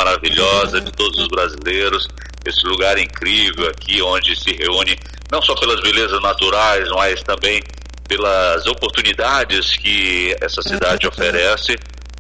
maravilhosa de todos os brasileiros, esse lugar incrível aqui, onde se reúne não só pelas belezas naturais, mas também pelas oportunidades que essa cidade oferece.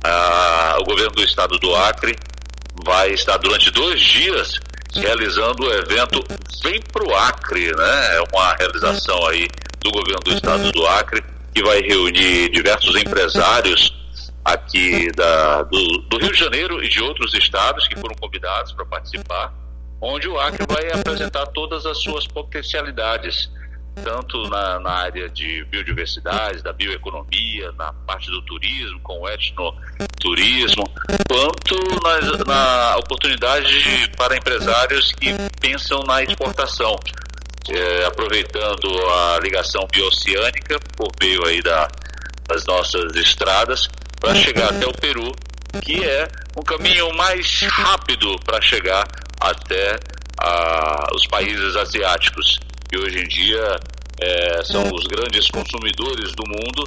O governo do estado do Acre vai estar durante 2 dias realizando o evento Vem Pro Acre, né? É uma realização aí do governo do estado do Acre, que vai reunir diversos empresários aqui do Rio de Janeiro e de outros estados que foram convidados para participar, onde o Acre vai apresentar todas as suas potencialidades, tanto na área de biodiversidade, da bioeconomia, na parte do turismo, com o etnoturismo, quanto na oportunidade para empresários que pensam na exportação, aproveitando a ligação bioceânica por meio aí das nossas estradas, para chegar até o Peru, que é um caminho mais rápido para chegar até os países asiáticos, que hoje em dia são os grandes consumidores do mundo,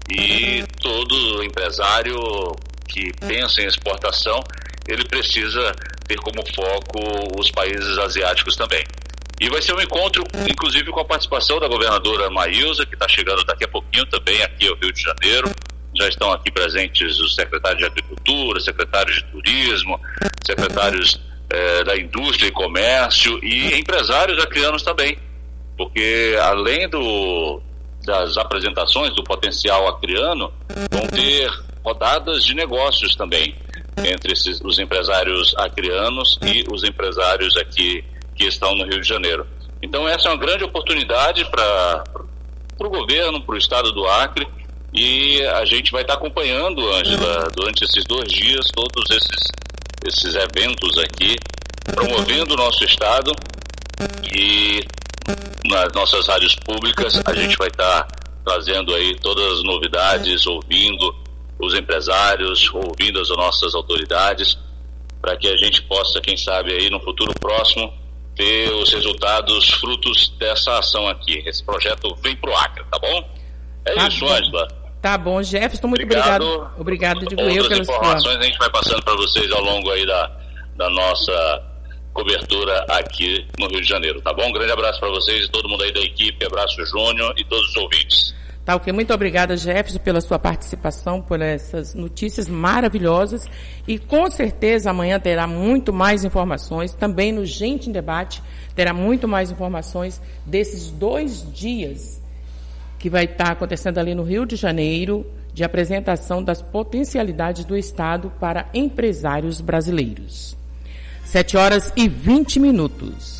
e todo empresário que pensa em exportação, ele precisa ter como foco os países asiáticos também. E vai ser um encontro, inclusive, com a participação da governadora Maílza, que está chegando daqui a pouquinho também aqui ao Rio de Janeiro. Já estão aqui presentes os secretários de Agricultura, secretários de Turismo, secretários da Indústria e Comércio e empresários acreanos também, porque além das apresentações do potencial acreano, vão ter rodadas de negócios também entre os empresários acreanos e os empresários aqui que estão no Rio de Janeiro. Então essa é uma grande oportunidade para o governo, para o estado do Acre, e a gente vai estar acompanhando, Ângela, durante esses 2 dias, todos esses eventos aqui, promovendo o nosso estado, e nas nossas rádios públicas a gente vai estar trazendo aí todas as novidades, ouvindo os empresários, ouvindo as nossas autoridades, para que a gente possa, quem sabe aí no futuro próximo, ter os resultados, frutos dessa ação aqui. Esse projeto Vem Pro Acre, tá bom? Isso, Ângela. Tá bom, Jefferson, muito obrigado. Obrigado, digo eu, pelas informações. A gente vai passando para vocês ao longo aí da nossa cobertura aqui no Rio de Janeiro, tá bom? Um grande abraço para vocês e todo mundo aí da equipe, abraço Júnior e todos os ouvintes. Tá ok, muito obrigada, Jefferson, pela sua participação, por essas notícias maravilhosas, e com certeza amanhã terá muito mais informações, também no Gente em Debate terá muito mais informações desses 2 dias que vai estar acontecendo ali no Rio de Janeiro, de apresentação das potencialidades do Estado para empresários brasileiros. 7h20.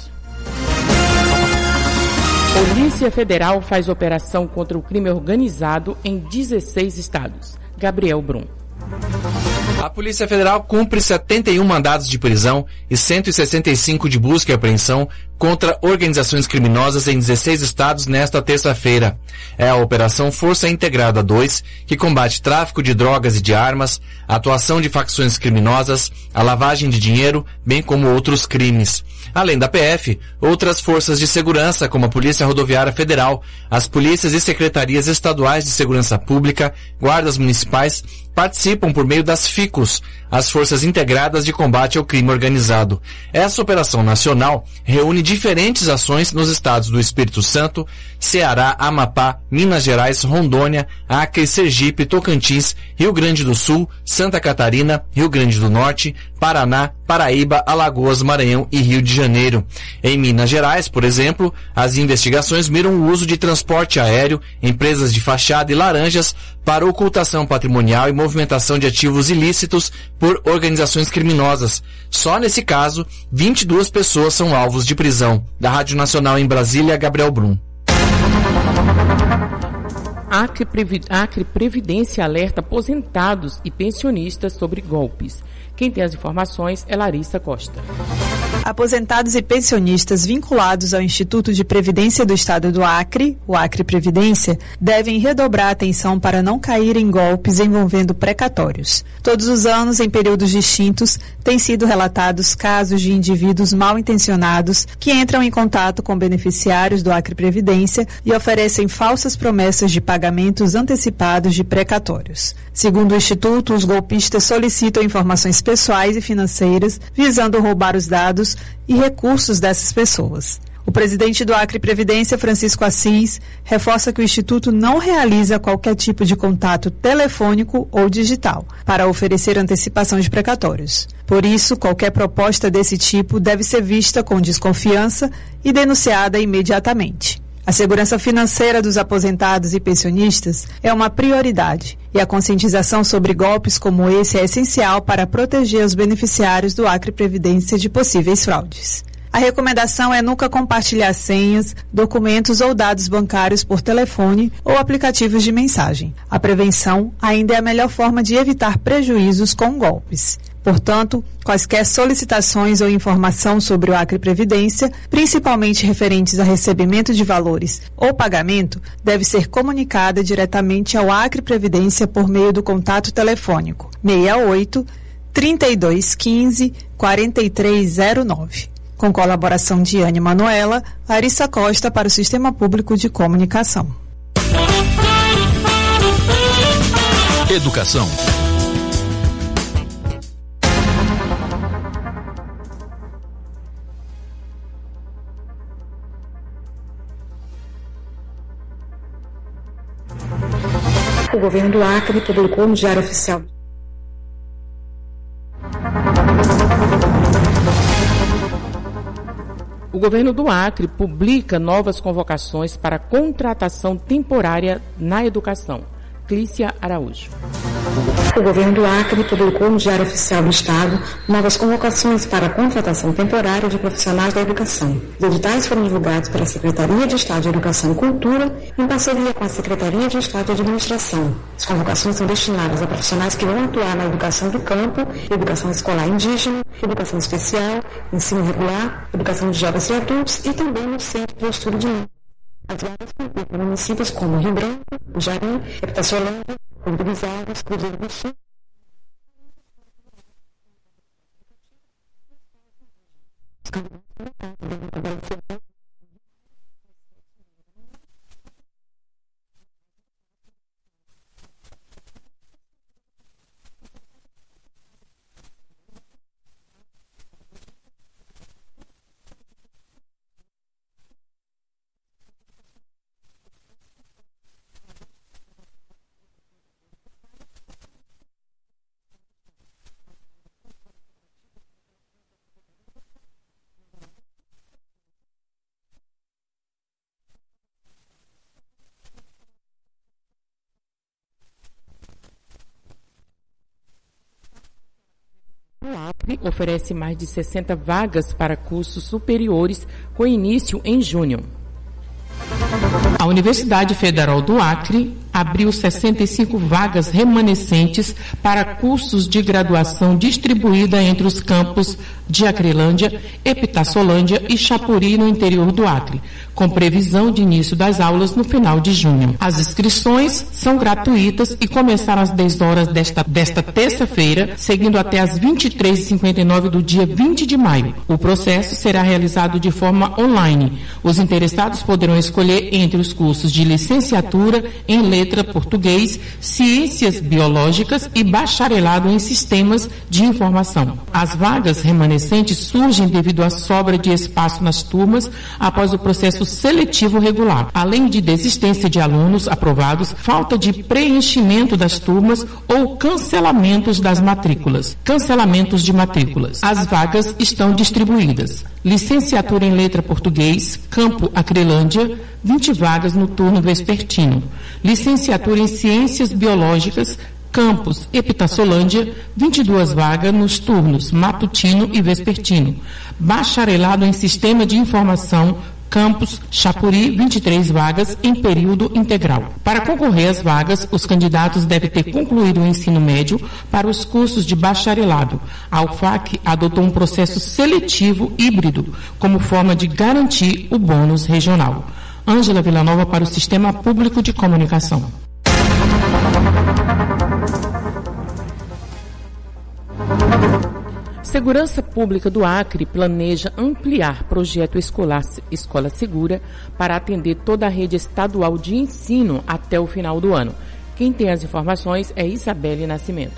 Polícia Federal faz operação contra o crime organizado em 16 estados. Gabriel Brum. A Polícia Federal cumpre 71 mandados de prisão e 165 de busca e apreensão contra organizações criminosas em 16 estados nesta terça-feira. É a Operação Força Integrada 2, que combate tráfico de drogas e de armas, a atuação de facções criminosas, a lavagem de dinheiro, bem como outros crimes. Além da PF, outras forças de segurança, como a Polícia Rodoviária Federal, as polícias e secretarias estaduais de segurança pública, guardas municipais, participam por meio das FICOS, as Forças Integradas de Combate ao Crime Organizado. Essa operação nacional reúne diferentes ações nos estados do Espírito Santo, Ceará, Amapá, Minas Gerais, Rondônia, Acre, Sergipe, Tocantins, Rio Grande do Sul, Santa Catarina, Rio Grande do Norte, Paraná, Paraíba, Alagoas, Maranhão e Rio de Janeiro. Em Minas Gerais, por exemplo, as investigações miram o uso de transporte aéreo, empresas de fachada e laranjas para ocultação patrimonial e movimentação de ativos ilícitos por organizações criminosas. Só nesse caso, 22 pessoas são alvos de prisão. Da Rádio Nacional em Brasília, Gabriel Brum. Acre Previdência alerta aposentados e pensionistas sobre golpes. Quem tem as informações é Larissa Costa. Aposentados e pensionistas vinculados ao Instituto de Previdência do Estado do Acre, o Acre Previdência, devem redobrar a atenção para não cair em golpes envolvendo precatórios. Todos os anos, em períodos distintos, têm sido relatados casos de indivíduos mal intencionados que entram em contato com beneficiários do Acre Previdência e oferecem falsas promessas de pagamentos antecipados de precatórios. Segundo o Instituto, os golpistas solicitam informações pessoais e financeiras visando roubar os dados e recursos dessas pessoas. O presidente do Acre Previdência, Francisco Assis, reforça que o Instituto não realiza qualquer tipo de contato telefônico ou digital para oferecer antecipação de precatórios. Por isso, qualquer proposta desse tipo deve ser vista com desconfiança e denunciada imediatamente. A segurança financeira dos aposentados e pensionistas é uma prioridade e a conscientização sobre golpes como esse é essencial para proteger os beneficiários do Acre Previdência de possíveis fraudes. A recomendação é nunca compartilhar senhas, documentos ou dados bancários por telefone ou aplicativos de mensagem. A prevenção ainda é a melhor forma de evitar prejuízos com golpes. Portanto, quaisquer solicitações ou informação sobre o Acre Previdência, principalmente referentes a recebimento de valores ou pagamento, deve ser comunicada diretamente ao Acre Previdência por meio do contato telefônico 68 3215 4309. Com colaboração de Anne Manuela, Larissa Costa para o Sistema Público de Comunicação. Educação. O governo do Acre publicou no Diário Oficial O governo do Acre publica novas convocações para contratação temporária na educação. Clícia Araújo. O governo do Acre publicou no Diário Oficial do Estado novas convocações para a contratação temporária de profissionais da educação. Os editais foram divulgados pela Secretaria de Estado de Educação e Cultura em parceria com a Secretaria de Estado de Administração. As convocações são destinadas a profissionais que vão atuar na educação do campo, educação escolar indígena, educação especial, ensino regular, educação de jovens e adultos e também no Centro de Estudo de Língua. As vagas contemplam municípios como Rio Branco, Jari, Epitaciolândia, Rio dos Alves, Cruzeiro do Sul. O Acre oferece mais de 60 vagas para cursos superiores com início em junho. A Universidade Federal do Acre abriu 65 vagas remanescentes para cursos de graduação distribuída entre os campos de Acrelândia, Epitaciolândia e Chapuri, no interior do Acre, com previsão de início das aulas no final de junho. As inscrições são gratuitas e começaram às 10 horas desta terça-feira, seguindo até às 23h59 do dia 20 de maio. O processo será realizado de forma online. Os interessados poderão escolher entre os cursos de licenciatura em Letras Português, Ciências Biológicas e Bacharelado em Sistemas de Informação. As vagas remanescentes surgem devido à sobra de espaço nas turmas após o processo seletivo regular, além de desistência de alunos aprovados, falta de preenchimento das turmas ou cancelamentos das matrículas. Cancelamentos de matrículas. As vagas estão distribuídas. Licenciatura em Letra Português, Campo Acrelândia, 20 vagas no turno vespertino. Licenciatura em Ciências Biológicas, Campus Epitaciolândia, 22 vagas nos turnos matutino e vespertino. Bacharelado em Sistema de Informação, Campos, Chapuri, 23 vagas em período integral. Para concorrer às vagas, os candidatos devem ter concluído o ensino médio para os cursos de bacharelado. A UFAC adotou um processo seletivo híbrido como forma de garantir o bônus regional. Ângela Villanova para o Sistema Público de Comunicação. Segurança Pública do Acre planeja ampliar projeto Escola Segura para atender toda a rede estadual de ensino até o final do ano. Quem tem as informações é Isabelle Nascimento.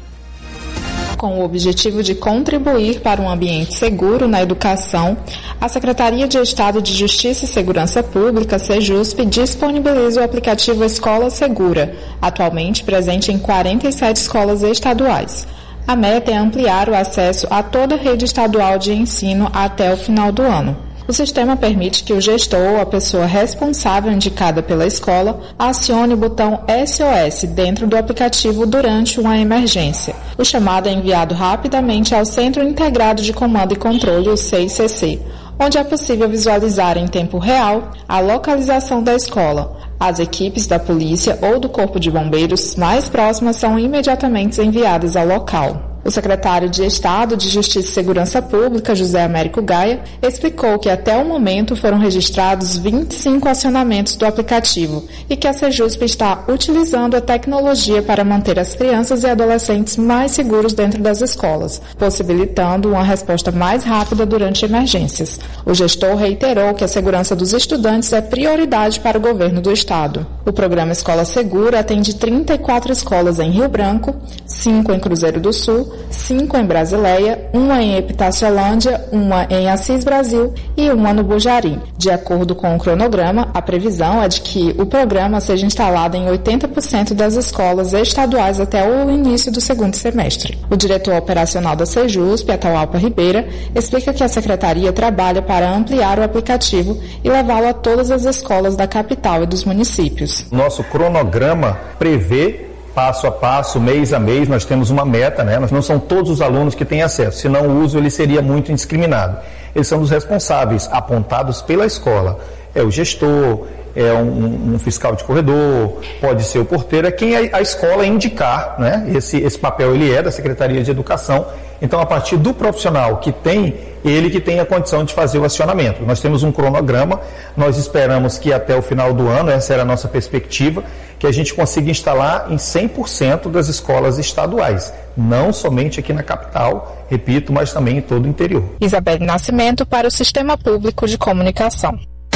Com o objetivo de contribuir para um ambiente seguro na educação, a Secretaria de Estado de Justiça e Segurança Pública, SEJUSP, disponibiliza o aplicativo Escola Segura, atualmente presente em 47 escolas estaduais. A meta é ampliar o acesso a toda a rede estadual de ensino até o final do ano. O sistema permite que o gestor ou a pessoa responsável indicada pela escola acione o botão SOS dentro do aplicativo durante uma emergência. O chamado é enviado rapidamente ao Centro Integrado de Comando e Controle, o CICC, onde é possível visualizar em tempo real a localização da escola. As equipes da polícia ou do Corpo de Bombeiros mais próximas são imediatamente enviadas ao local. O secretário de Estado de Justiça e Segurança Pública, José Américo Gaia, explicou que até o momento foram registrados 25 acionamentos do aplicativo e que a SEJUSP está utilizando a tecnologia para manter as crianças e adolescentes mais seguros dentro das escolas, possibilitando uma resposta mais rápida durante emergências. O gestor reiterou que a segurança dos estudantes é prioridade para o governo do Estado. O programa Escola Segura atende 34 escolas em Rio Branco, 5 em Cruzeiro do Sul, 5 em Brasileia, 1 em Epitaciolândia, 1 em Assis Brasil e 1 no Bujari. De acordo com o cronograma, a previsão é de que o programa seja instalado em 80% das escolas estaduais até o início do segundo semestre. O diretor operacional da SEJUSP, Atahualpa Ribeira, explica que a secretaria trabalha para ampliar o aplicativo e levá-lo a todas as escolas da capital e dos municípios. Nosso cronograma prevê passo a passo, mês a mês, nós temos uma meta, né? Não são todos os alunos que têm acesso, senão o uso ele seria muito indiscriminado. Eles são os responsáveis, apontados pela escola. É o gestor, é um fiscal de corredor, pode ser o porteiro, é quem a escola indicar, né? Esse papel ele é da Secretaria de Educação. Então, a partir do profissional que tem, ele que tem a condição de fazer o acionamento. Nós temos um cronograma, nós esperamos que até o final do ano, essa era a nossa perspectiva, que a gente consiga instalar em 100% das escolas estaduais, não somente aqui na capital, repito, mas também em todo o interior. Isabelle Nascimento para o Sistema Público de Comunicação.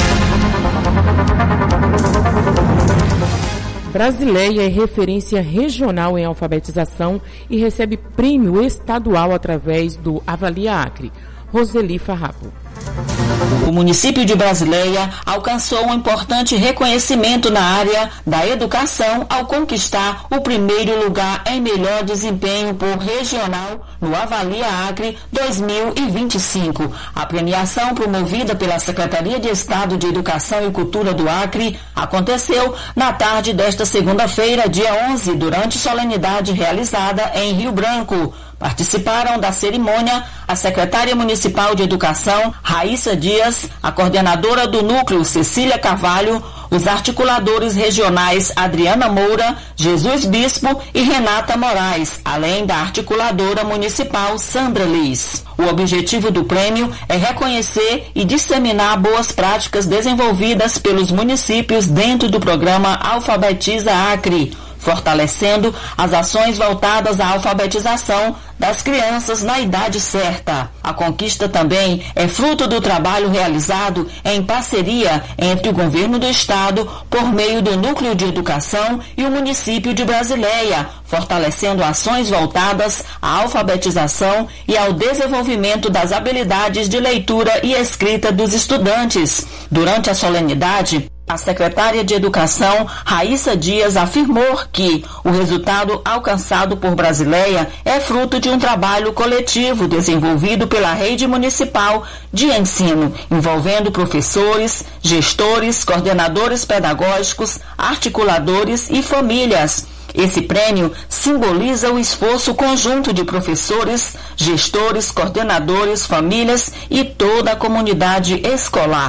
Brasileia é referência regional em alfabetização e recebe prêmio estadual através do Avalia Acre. Roseli Farrapo. O município de Brasileia alcançou um importante reconhecimento na área da educação ao conquistar o primeiro lugar em melhor desempenho por regional no Avalia Acre 2025. A premiação, promovida pela Secretaria de Estado de Educação e Cultura do Acre, aconteceu na tarde desta segunda-feira, dia 11, durante solenidade realizada em Rio Branco. Participaram da cerimônia a secretária municipal de Educação, Raíssa Dias, a coordenadora do núcleo, Cecília Carvalho, os articuladores regionais Adriana Moura, Jesus Bispo e Renata Moraes, além da articuladora municipal Sandra Liz. O objetivo do prêmio é reconhecer e disseminar boas práticas desenvolvidas pelos municípios dentro do programa Alfabetiza Acre, fortalecendo as ações voltadas à alfabetização das crianças na idade certa. A conquista também é fruto do trabalho realizado em parceria entre o governo do estado por meio do Núcleo de Educação e o município de Brasileia, fortalecendo ações voltadas à alfabetização e ao desenvolvimento das habilidades de leitura e escrita dos estudantes. Durante a solenidade, a secretária de Educação, Raíssa Dias, afirmou que o resultado alcançado por Brasileia é fruto de um trabalho coletivo desenvolvido pela rede municipal de ensino, envolvendo professores, gestores, coordenadores pedagógicos, articuladores e famílias. Esse prêmio simboliza o esforço conjunto de professores, gestores, coordenadores, famílias e toda a comunidade escolar,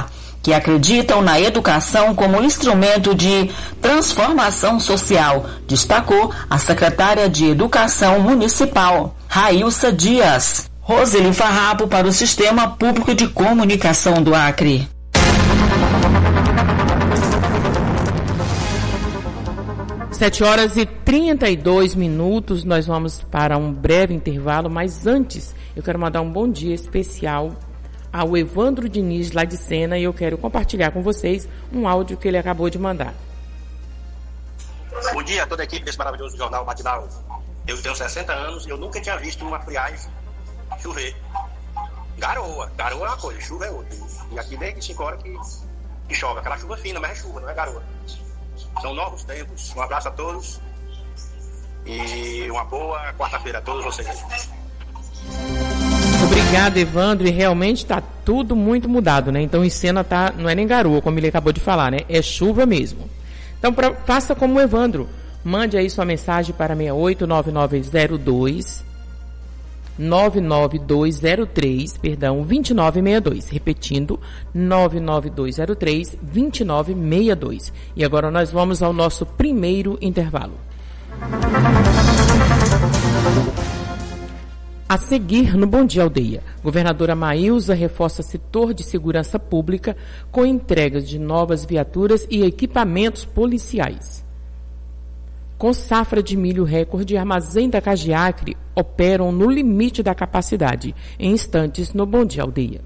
que acreditam na educação como instrumento de transformação social, destacou a secretária de Educação Municipal, Railsa Dias. Roseli Farrapo para o Sistema Público de Comunicação do Acre. Sete horas e 32 minutos, nós vamos para um breve intervalo, mas antes eu quero mandar um bom dia especial ao Evandro Diniz, lá de Sena, e eu quero compartilhar com vocês um áudio que ele acabou de mandar. Bom dia a toda a equipe desse maravilhoso jornal matinal. Eu tenho 60 anos e eu nunca tinha visto uma friagem chover. Garoa é uma coisa, chuva é outra. E aqui desde 5 horas que chove, aquela chuva fina, mas é chuva, não é garoa. São novos tempos. Um abraço a todos e uma boa quarta-feira a todos vocês. Obrigado, Evandro, e realmente está tudo muito mudado, né? Então em Sena não é nem garoa, como ele acabou de falar, né? É chuva mesmo. Então faça como o Evandro, mande aí sua mensagem para 2962, repetindo, 99203-2962. E agora nós vamos ao nosso primeiro intervalo. A seguir, no Bom Dia Aldeia, governadora Maílza reforça setor de segurança pública com entregas de novas viaturas e equipamentos policiais. Com safra de milho recorde, armazém da Cagiacre operam no limite da capacidade. Em instantes, no Bom Dia Aldeia.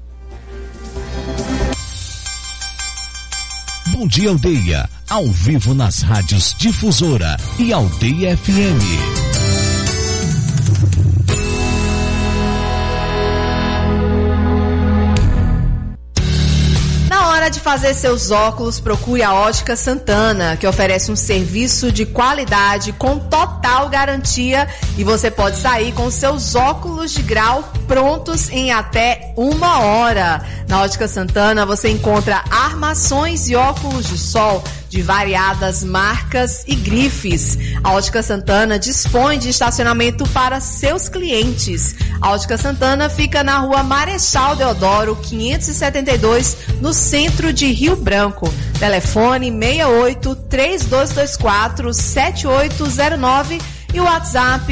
Bom Dia Aldeia, ao vivo nas rádios Difusora e Aldeia FM. De fazer seus óculos, procure a Ótica Santana, que oferece um serviço de qualidade com total garantia e você pode sair com seus óculos de grau prontos em até 1 hora. Na Ótica Santana você encontra armações e óculos de sol de variadas marcas e grifes. A Ótica Santana dispõe de estacionamento para seus clientes. A Ótica Santana fica na Rua Marechal Deodoro, 572, no centro de Rio Branco. Telefone 68-3224-7809 e o WhatsApp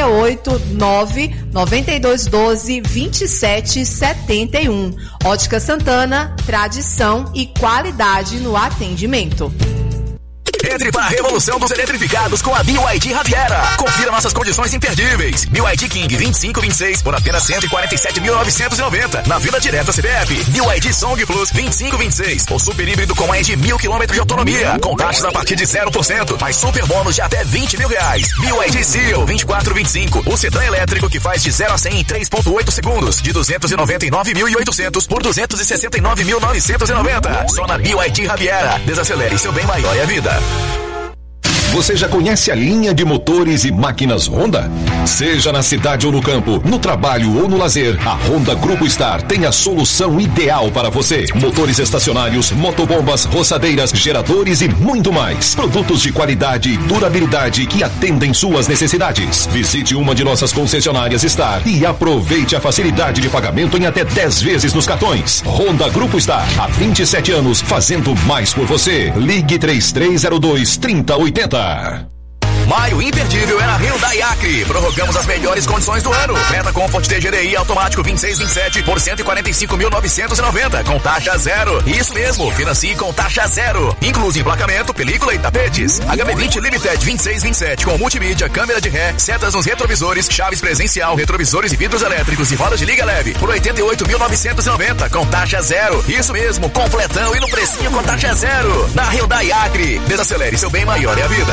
689-9212-2771. Ótica Santana, tradição e qualidade no atendimento. Entre para a revolução dos eletrificados com a BYD Riviera. Confira nossas condições imperdíveis. BYD King 2526 por apenas 147.990 na Vila Direta CPF. BYD Song Plus 2526, o super híbrido com mais de 1.000 km de autonomia, com taxas a partir de 0%, mais super bônus de até R$20 mil. BYD Seal 2425, o sedã elétrico que faz de 0 a 100 em 3.8 segundos, de 299.800 por 269.990. Só na BYD Riviera. Desacelere seu bem maior e a vida. Você já conhece a linha de motores e máquinas Honda? Seja na cidade ou no campo, no trabalho ou no lazer, a Honda Grupo Star tem a solução ideal para você. Motores estacionários, motobombas, roçadeiras, geradores e muito mais. Produtos de qualidade e durabilidade que atendem suas necessidades. Visite uma de nossas concessionárias Star e aproveite a facilidade de pagamento em até 10 vezes nos cartões. Honda Grupo Star, há 27 anos, fazendo mais por você. Ligue 3302-3080. Maio imperdível é na Hyundai Acre. Prorrogamos as melhores condições do ano. Meta Comfort TGDI automático 2627 por 145.990 com taxa zero. Isso mesmo, financie com taxa zero. Inclui emplacamento, película e tapetes. HB20 Limited 2627 com multimídia, câmera de ré, setas nos retrovisores, chaves presencial, retrovisores e vidros elétricos e rodas de liga leve por 88.990 com taxa zero. Isso mesmo, completão e no precinho com taxa zero. Na Hyundai Acre. Desacelere seu bem maior é a vida.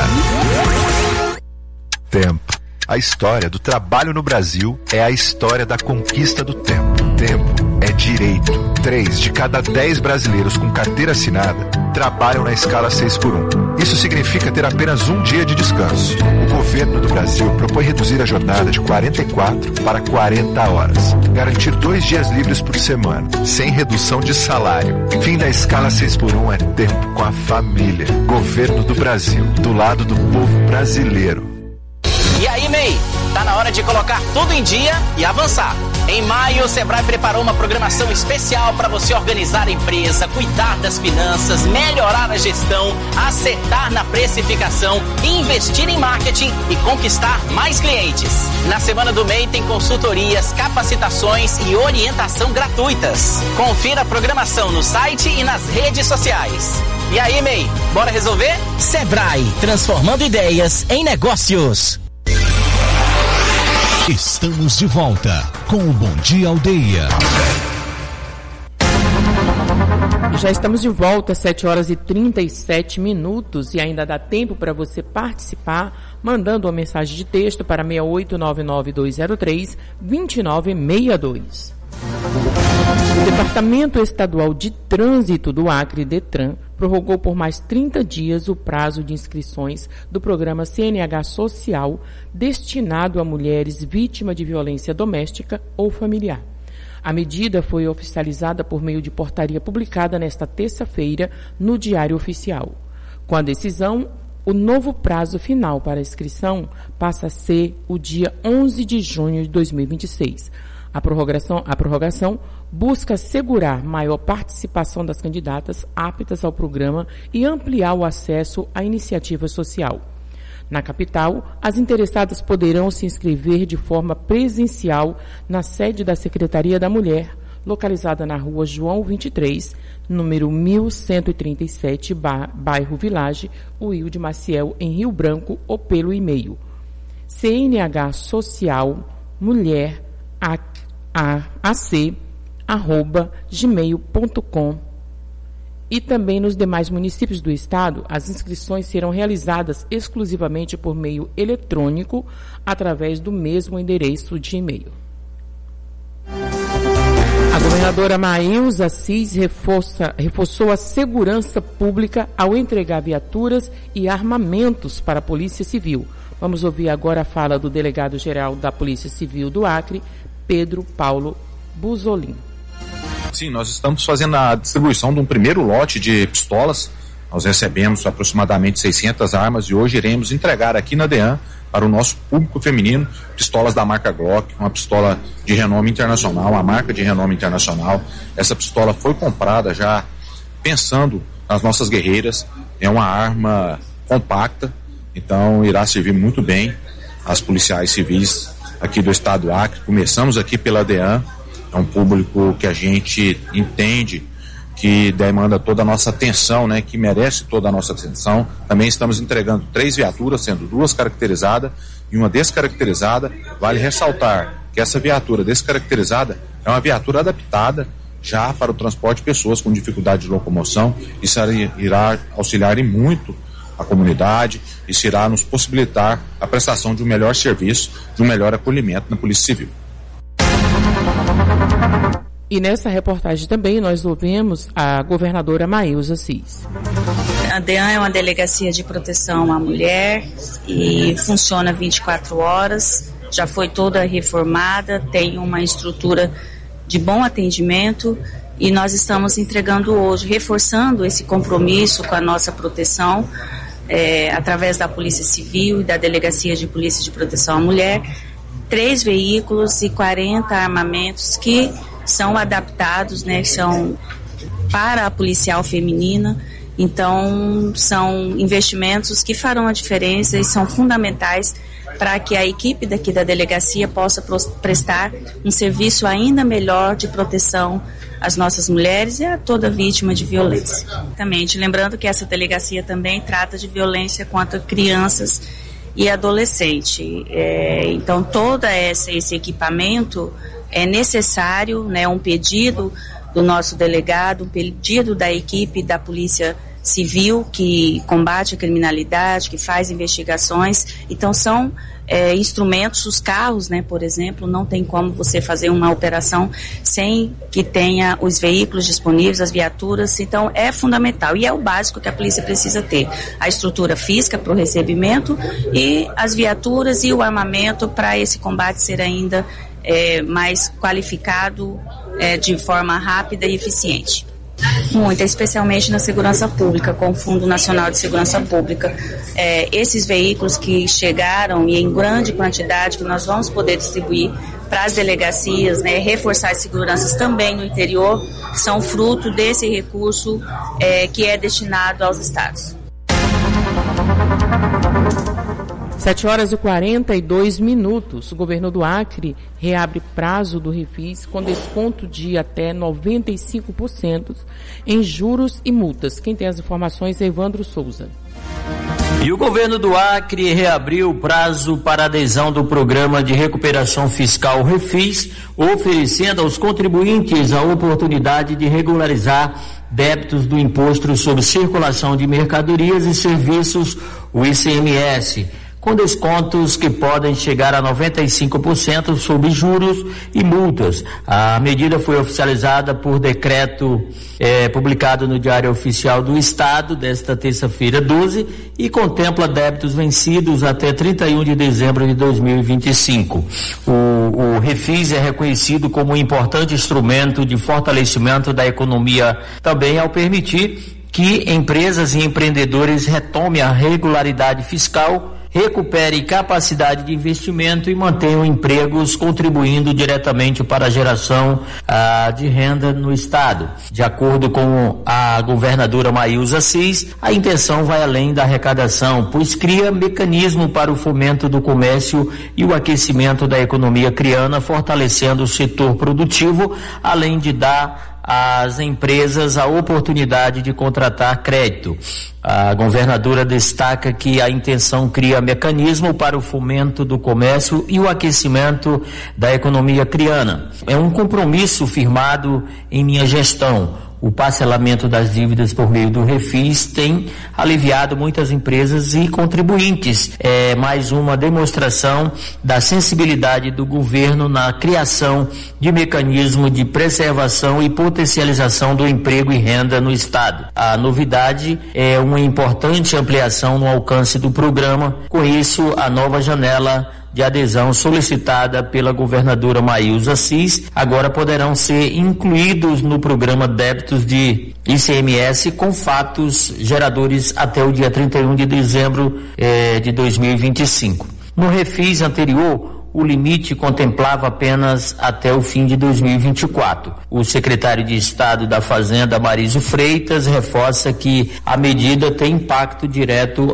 Tempo. A história do trabalho no Brasil é a história da conquista do tempo. Tempo é direito. 3 de cada 10 brasileiros com carteira assinada trabalham na escala 6x1. Isso significa ter apenas um dia de descanso. O governo do Brasil propõe reduzir a jornada de 44 para 40 horas. Garantir 2 dias livres por semana, sem redução de salário. Fim da escala 6x1 é tempo com a família. Governo do Brasil, do lado do povo brasileiro. E aí, MEI? Tá na hora de colocar tudo em dia e avançar. Em maio, o Sebrae preparou uma programação especial para você organizar a empresa, cuidar das finanças, melhorar a gestão, acertar na precificação, investir em marketing e conquistar mais clientes. Na Semana do MEI tem consultorias, capacitações e orientação gratuitas. Confira a programação no site e nas redes sociais. E aí, MEI, bora resolver? Sebrae, transformando ideias em negócios. Estamos de volta com o Bom Dia Aldeia. Já estamos de volta, 7h37 e ainda dá tempo para você participar, mandando uma mensagem de texto para 6899203-2962. O Departamento Estadual de Trânsito do Acre, DETRAN, prorrogou por mais 30 dias o prazo de inscrições do programa CNH Social destinado a mulheres vítimas de violência doméstica ou familiar. A medida foi oficializada por meio de portaria publicada nesta terça-feira no Diário Oficial. Com a decisão, o novo prazo final para a inscrição passa a ser o dia 11 de junho de 2026. A prorrogação busca assegurar maior participação das candidatas aptas ao programa e ampliar o acesso à iniciativa social. Na capital, as interessadas poderão se inscrever de forma presencial na sede da Secretaria da Mulher, localizada na Rua João 23, número 1137, bairro Village, Wilde Maciel, em Rio Branco, ou pelo e-mail CNH Social Mulher ac@gmail.com. E também nos demais municípios do estado, as inscrições serão realizadas exclusivamente por meio eletrônico, através do mesmo endereço de e-mail. A governadora Maílza Assis reforçou a segurança pública ao entregar viaturas e armamentos para a Polícia Civil. Vamos ouvir agora a fala do delegado-geral da Polícia Civil do Acre, Pedro Paulo Buzolin. Sim, nós estamos fazendo a distribuição de um primeiro lote de pistolas. Nós recebemos aproximadamente 600 armas e hoje iremos entregar aqui na DEAN para o nosso público feminino pistolas da marca Glock, uma pistola de renome internacional, uma marca de renome internacional. Essa pistola foi comprada já pensando nas nossas guerreiras, é uma arma compacta, então irá servir muito bem às policiais civis aqui do estado do Acre. Começamos aqui pela DEAN, é um público que a gente entende que demanda toda a nossa atenção, né, que merece toda a nossa atenção. Também estamos entregando 3 viaturas, sendo 2 caracterizadas e uma descaracterizada. Vale ressaltar que essa viatura descaracterizada é uma viatura adaptada já para o transporte de pessoas com dificuldade de locomoção. Isso irá auxiliar em muito a comunidade, isso irá nos possibilitar a prestação de um melhor serviço, de um melhor acolhimento na Polícia Civil. E nessa reportagem também nós ouvimos a governadora Maílza Assis. A DEAN é uma delegacia de proteção à mulher e funciona 24 horas, já foi toda reformada, tem uma estrutura de bom atendimento e nós estamos entregando hoje, reforçando esse compromisso com a nossa proteção, através da Polícia Civil e da Delegacia de Polícia de Proteção à Mulher, 3 veículos e 40 armamentos que são adaptados, né, são para a policial feminina. Então, são investimentos que farão a diferença e são fundamentais para que a equipe daqui da delegacia possa prestar um serviço ainda melhor de proteção às nossas mulheres e a toda vítima de violência. Exatamente, lembrando que essa delegacia também trata de violência contra crianças e adolescentes. Então, todo esse equipamento é necessário, né, um pedido do nosso delegado, um pedido da equipe da Polícia Civil que combate a criminalidade, que faz investigações. Então são instrumentos, os carros, né, por exemplo, não tem como você fazer uma operação sem que tenha os veículos disponíveis, as viaturas. Então é fundamental e é o básico que a polícia precisa ter: a estrutura física para o recebimento e as viaturas e o armamento para esse combate ser ainda mais qualificado, de forma rápida e eficiente. Muito, especialmente na segurança pública, com o Fundo Nacional de Segurança Pública. Esses veículos que chegaram e em grande quantidade que nós vamos poder distribuir para as delegacias, né, reforçar as seguranças também no interior, que são fruto desse recurso que é destinado aos estados. 7h42. O governo do Acre reabre prazo do refis com desconto de até 95% em juros e multas. Quem tem as informações é Evandro Souza. E o governo do Acre reabriu o prazo para adesão do programa de recuperação fiscal Refis, oferecendo aos contribuintes a oportunidade de regularizar débitos do Imposto sobre Circulação de Mercadorias e Serviços, o ICMS, com descontos que podem chegar a 95% sobre juros e multas. A medida foi oficializada por decreto publicado no Diário Oficial do Estado desta terça-feira 12 e contempla débitos vencidos até 31 de dezembro de 2025. O Refis é reconhecido como um importante instrumento de fortalecimento da economia, também ao permitir que empresas e empreendedores retomem a regularidade fiscal, recupere capacidade de investimento e mantenham empregos, contribuindo diretamente para a geração de renda no Estado. De acordo com a governadora Maílza Assis, a intenção vai além da arrecadação, pois cria mecanismo para o fomento do comércio e o aquecimento da economia criana, fortalecendo o setor produtivo, além de dar às empresas a oportunidade de contratar crédito. A governadora destaca que a intenção cria mecanismo para o fomento do comércio e o aquecimento da economia criana. É um compromisso firmado em minha gestão. O parcelamento das dívidas por meio do Refis tem aliviado muitas empresas e contribuintes. É mais uma demonstração da sensibilidade do governo na criação de mecanismo de preservação e potencialização do emprego e renda no Estado. A novidade é uma importante ampliação no alcance do programa. Com isso, a nova janela de adesão solicitada pela governadora Maílza Assis agora poderão ser incluídos no programa débitos de ICMS com fatos geradores até o dia 31 de dezembro de 2025. No Refis anterior, o limite contemplava apenas até o fim de 2024. O secretário de Estado da Fazenda, Marísio Freitas, reforça que a medida tem impacto direto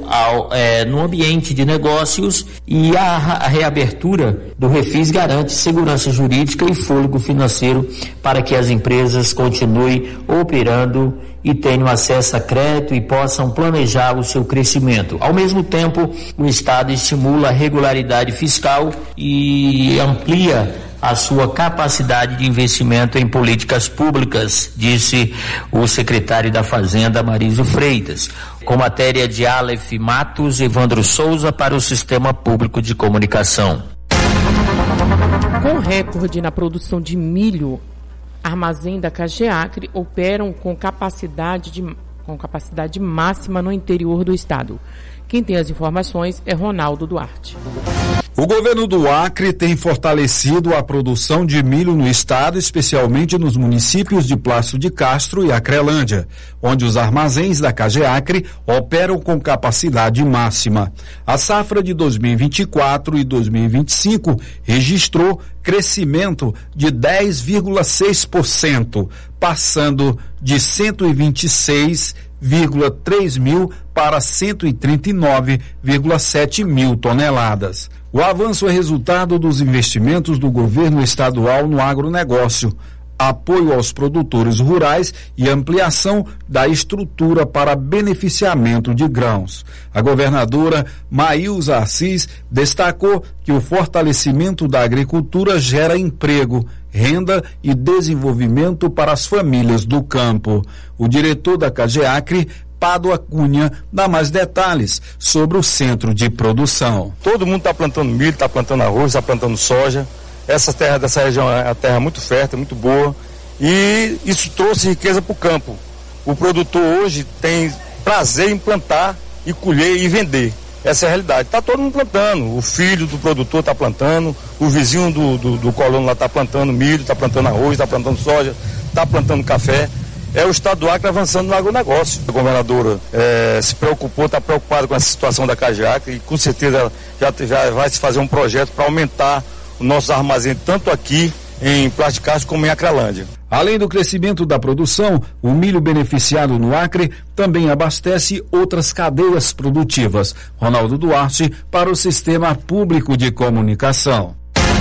no ambiente de negócios e a reabertura do Refis garante segurança jurídica e fôlego financeiro para que as empresas continuem operando e tenham acesso a crédito e possam planejar o seu crescimento. Ao mesmo tempo, o Estado estimula a regularidade fiscal e amplia a sua capacidade de investimento em políticas públicas, disse o secretário da Fazenda, Marísio Freitas. Com matéria de Aleph Matos, Evandro Souza para o Sistema Público de Comunicação. Com recorde na produção de milho, armazém da CAGEACRE operam com capacidade máxima no interior do estado. Quem tem as informações é Ronaldo Duarte. O governo do Acre tem fortalecido a produção de milho no estado, especialmente nos municípios de Plácido de Castro e Acrelândia, onde os armazéns da CAGEACRE operam com capacidade máxima. A safra de 2024 e 2025 registrou crescimento de 10,6%, passando de 126,3 mil para 139,7 mil toneladas. O avanço é resultado dos investimentos do governo estadual no agronegócio, apoio aos produtores rurais e ampliação da estrutura para beneficiamento de grãos. A governadora Maílza Assis destacou que o fortalecimento da agricultura gera emprego, renda e desenvolvimento para as famílias do campo. O diretor da CAGEACRE, Pádua Cunha, dá mais detalhes sobre o centro de produção. Todo mundo está plantando milho, está plantando arroz, está plantando soja. Essa terra dessa região é uma terra muito fértil, muito boa, e isso trouxe riqueza para o campo. O produtor hoje tem prazer em plantar e colher e vender. Essa é a realidade. Está todo mundo plantando. O filho do produtor está plantando, o vizinho do colono lá está plantando milho, está plantando arroz, está plantando soja, está plantando café. É o estado do Acre avançando no agronegócio. A governadora se preocupou, está preocupada com essa situação da CAGEACRE e com certeza já vai se fazer um projeto para aumentar os nossos armazéns, tanto aqui em Plasticás como em Acrelândia. Além do crescimento da produção, o milho beneficiado no Acre também abastece outras cadeias produtivas. Ronaldo Duarte, para o Sistema Público de Comunicação.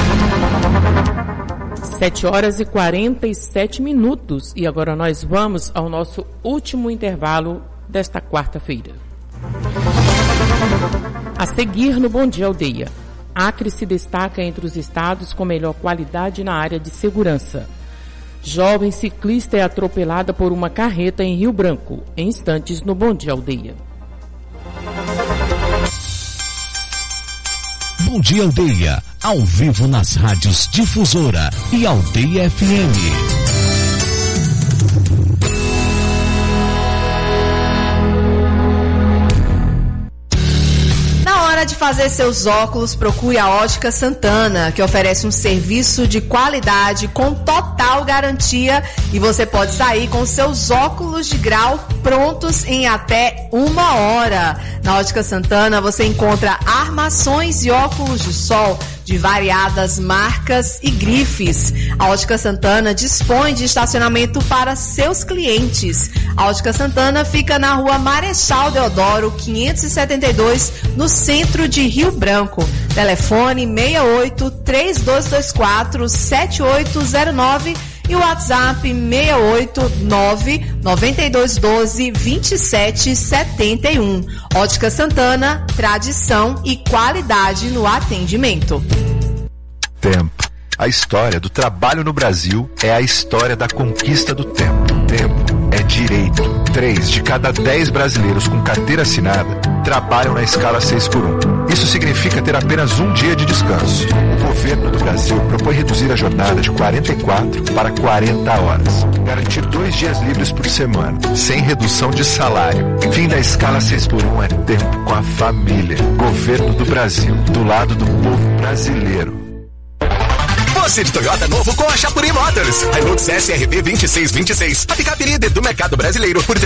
7h47. E agora nós vamos ao nosso último intervalo desta quarta-feira. A seguir no Bom Dia Aldeia. Acre se destaca entre os estados com melhor qualidade na área de segurança. Jovem ciclista é atropelada por uma carreta em Rio Branco. Em instantes no Bom Dia Aldeia. Bom Dia Aldeia, ao vivo nas rádios Difusora e Aldeia FM. De fazer seus óculos, procure a Ótica Santana, que oferece um serviço de qualidade com total garantia, e você pode sair com seus óculos de grau prontos em até 1 hora. Na Ótica Santana você encontra armações e óculos de sol de variadas marcas e grifes. A Ótica Santana dispõe de estacionamento para seus clientes. A Ótica Santana fica na Rua Marechal Deodoro, 572, no centro de Rio Branco. Telefone 68-3224-7809 e o WhatsApp 689-9212-2771. Ótica Santana, tradição e qualidade no atendimento. Tempo. A história do trabalho no Brasil é a história da conquista do tempo. Tempo é direito. 3 de cada 10 brasileiros com carteira assinada trabalham na escala 6x1. Isso significa ter apenas um dia de descanso. O governo do Brasil propõe reduzir a jornada de 44 para 40 horas. Garantir 2 dias livres por semana, sem redução de salário. Fim da escala 6x1 é tempo com a família. Governo do Brasil, do lado do povo brasileiro. Você de Toyota novo com a Chapuri Motors. Hilux SRV 2626. A picape líder do mercado brasileiro por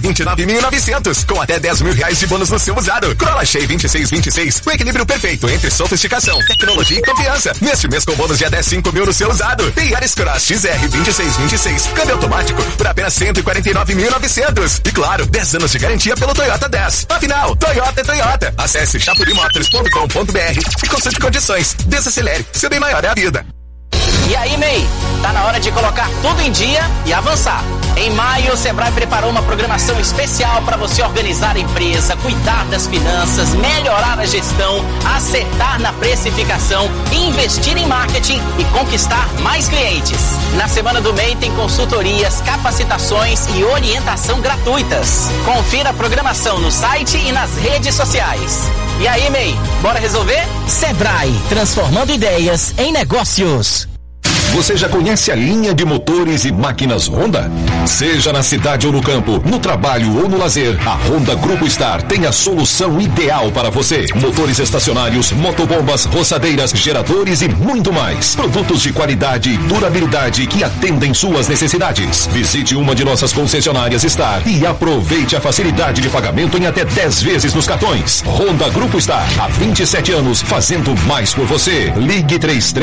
329.900. Com até 10 mil reais de bônus no seu usado. Corolla Shea 2626. O equilíbrio perfeito entre sofisticação, tecnologia e confiança. Neste mês com bônus de até 5 mil no seu usado. Tem Yaris Cross XR 2626. Câmbio automático por apenas 149.900. E claro, 10 anos de garantia pelo Toyota 10. Afinal, Toyota é Toyota. Acesse chapurimotors.com.br e consulte condições. Desacelere. Seu bem maior é a vida. E aí, MEI? Tá na hora de colocar tudo em dia e avançar. Em maio, o Sebrae preparou uma programação especial para você organizar a empresa, cuidar das finanças, melhorar a gestão, acertar na precificação, investir em marketing e conquistar mais clientes. Na semana do MEI tem consultorias, capacitações e orientação gratuitas. Confira a programação no site e nas redes sociais. E aí, MEI? Bora resolver? Sebrae, transformando ideias em negócios. Você já conhece a linha de motores e máquinas Honda? Seja na cidade ou no campo, no trabalho ou no lazer, a Honda Grupo Star tem a solução ideal para você. Motores estacionários, motobombas, roçadeiras, geradores e muito mais. Produtos de qualidade e durabilidade que atendem suas necessidades. Visite uma de nossas concessionárias Star e aproveite a facilidade de pagamento em até 10 vezes nos cartões. Honda Grupo Star, há 27 anos, fazendo mais por você. Ligue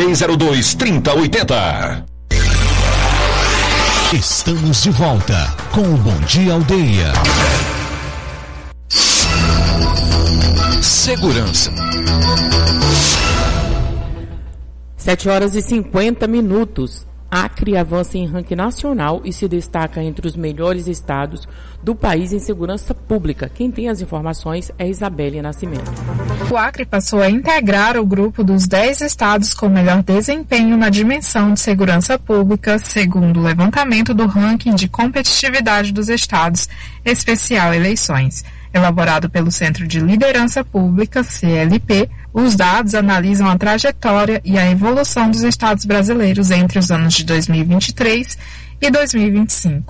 3302-3080. Estamos de volta com o Bom Dia Aldeia. Segurança. 7h50. Acre avança em ranking nacional e se destaca entre os melhores estados do país em segurança pública. Quem tem as informações é Isabelle Nascimento. O Acre passou a integrar o grupo dos 10 estados com melhor desempenho na dimensão de segurança pública, segundo o levantamento do ranking de competitividade dos estados, especial eleições. Elaborado pelo Centro de Liderança Pública, CLP, os dados analisam a trajetória e a evolução dos estados brasileiros entre os anos de 2023 e 2025.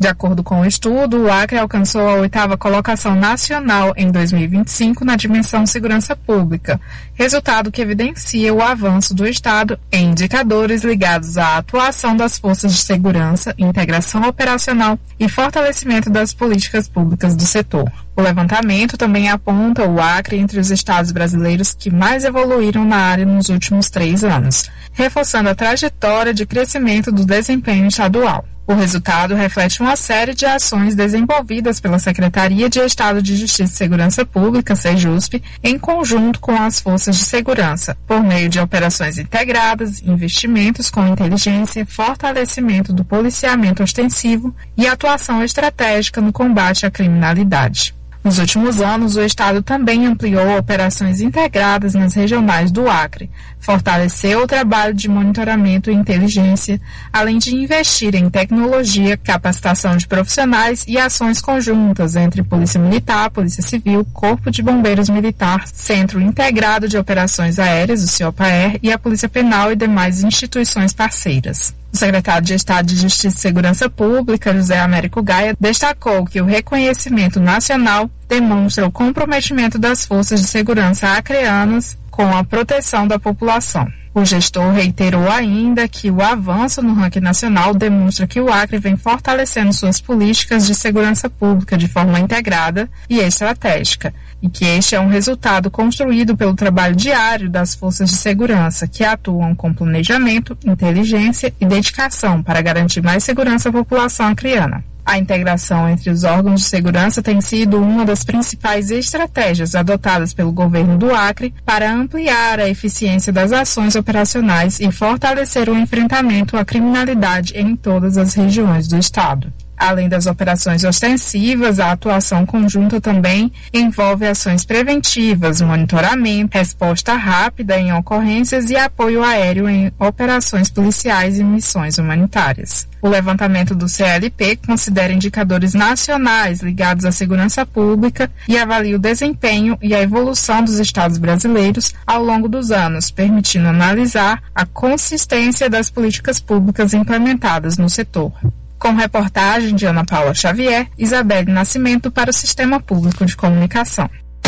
De acordo com o estudo, o Acre alcançou a 8ª colocação nacional em 2025 na dimensão segurança pública, resultado que evidencia o avanço do Estado em indicadores ligados à atuação das forças de segurança, integração operacional e fortalecimento das políticas públicas do setor. O levantamento também aponta o Acre entre os estados brasileiros que mais evoluíram na área nos últimos 3 anos, reforçando a trajetória de crescimento do desempenho estadual. O resultado reflete uma série de ações desenvolvidas pela Secretaria de Estado de Justiça e Segurança Pública, SEJUSP, em conjunto com as forças de segurança, por meio de operações integradas, investimentos com inteligência, fortalecimento do policiamento ostensivo e atuação estratégica no combate à criminalidade. Nos últimos anos, o Estado também ampliou operações integradas nas regionais do Acre, fortaleceu o trabalho de monitoramento e inteligência, além de investir em tecnologia, capacitação de profissionais e ações conjuntas entre Polícia Militar, Polícia Civil, Corpo de Bombeiros Militar, Centro Integrado de Operações Aéreas, o CIOPAER, e a Polícia Penal e demais instituições parceiras. O secretário de Estado de Justiça e Segurança Pública, José Américo Gaia, destacou que o reconhecimento nacional demonstra o comprometimento das forças de segurança acreanas com a proteção da população. O gestor reiterou ainda que o avanço no ranking nacional demonstra que o Acre vem fortalecendo suas políticas de segurança pública de forma integrada e estratégica, e que este é um resultado construído pelo trabalho diário das forças de segurança, que atuam com planejamento, inteligência e dedicação para garantir mais segurança à população acreana. A integração entre os órgãos de segurança tem sido uma das principais estratégias adotadas pelo governo do Acre para ampliar a eficiência das ações operacionais e fortalecer o enfrentamento à criminalidade em todas as regiões do estado. Além das operações ostensivas, a atuação conjunta também envolve ações preventivas, monitoramento, resposta rápida em ocorrências e apoio aéreo em operações policiais e missões humanitárias. O levantamento do CLP considera indicadores nacionais ligados à segurança pública e avalia o desempenho e a evolução dos estados brasileiros ao longo dos anos, permitindo analisar a consistência das políticas públicas implementadas no setor. Com reportagem de Ana Paula Xavier, Isabelle Nascimento para o Sistema Público de Comunicação.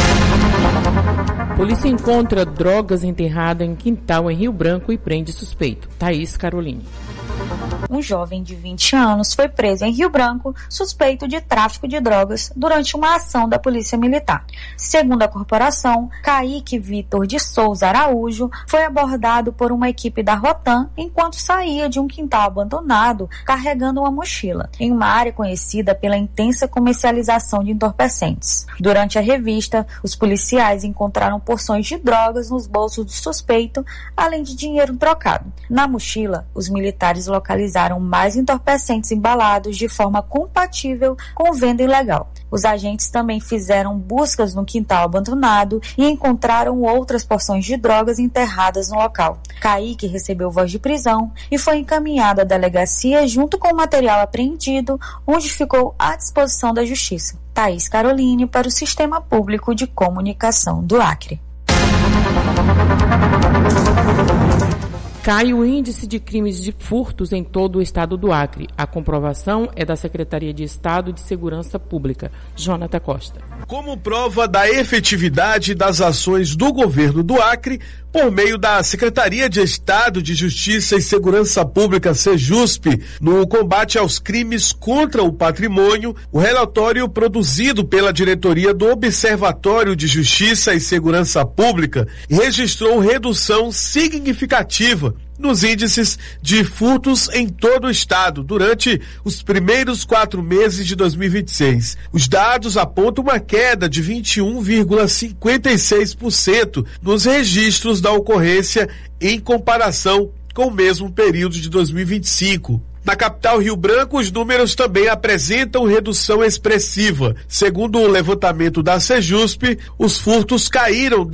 Polícia encontra drogas enterradas em quintal em Rio Branco e prende suspeito. Thaís Caroline. Um jovem de 20 anos foi preso em Rio Branco suspeito de tráfico de drogas durante uma ação da Polícia Militar. Segundo a corporação, Kaique Vitor de Souza Araújo foi abordado por uma equipe da Rotan enquanto saía de um quintal abandonado carregando uma mochila, em uma área conhecida pela intensa comercialização de entorpecentes. Durante a revista, os policiais encontraram porções de drogas nos bolsos do suspeito, além de dinheiro trocado. Na mochila, os militares localizaram mais entorpecentes embalados de forma compatível com venda ilegal. Os agentes também fizeram buscas no quintal abandonado e encontraram outras porções de drogas enterradas no local. Kaique recebeu voz de prisão e foi encaminhado à delegacia junto com o material apreendido, onde ficou à disposição da Justiça. Thaís Caroline para o Sistema Público de Comunicação do Acre. Cai o índice de crimes de furtos em todo o estado do Acre. A comprovação é da Secretaria de Estado de Segurança Pública. Jonathan Costa. Como prova da efetividade das ações do governo do Acre, por meio da Secretaria de Estado de Justiça e Segurança Pública, SEJUSP, no combate aos crimes contra o patrimônio, o relatório produzido pela diretoria do Observatório de Justiça e Segurança Pública registrou redução significativa nos índices de furtos em todo o estado durante os primeiros 4 meses de 2026. Os dados apontam uma queda de 21,56% nos registros da ocorrência em comparação com o mesmo período de 2025. Na capital Rio Branco, os números também apresentam redução expressiva. Segundo o levantamento da SEJUSP, os furtos caíram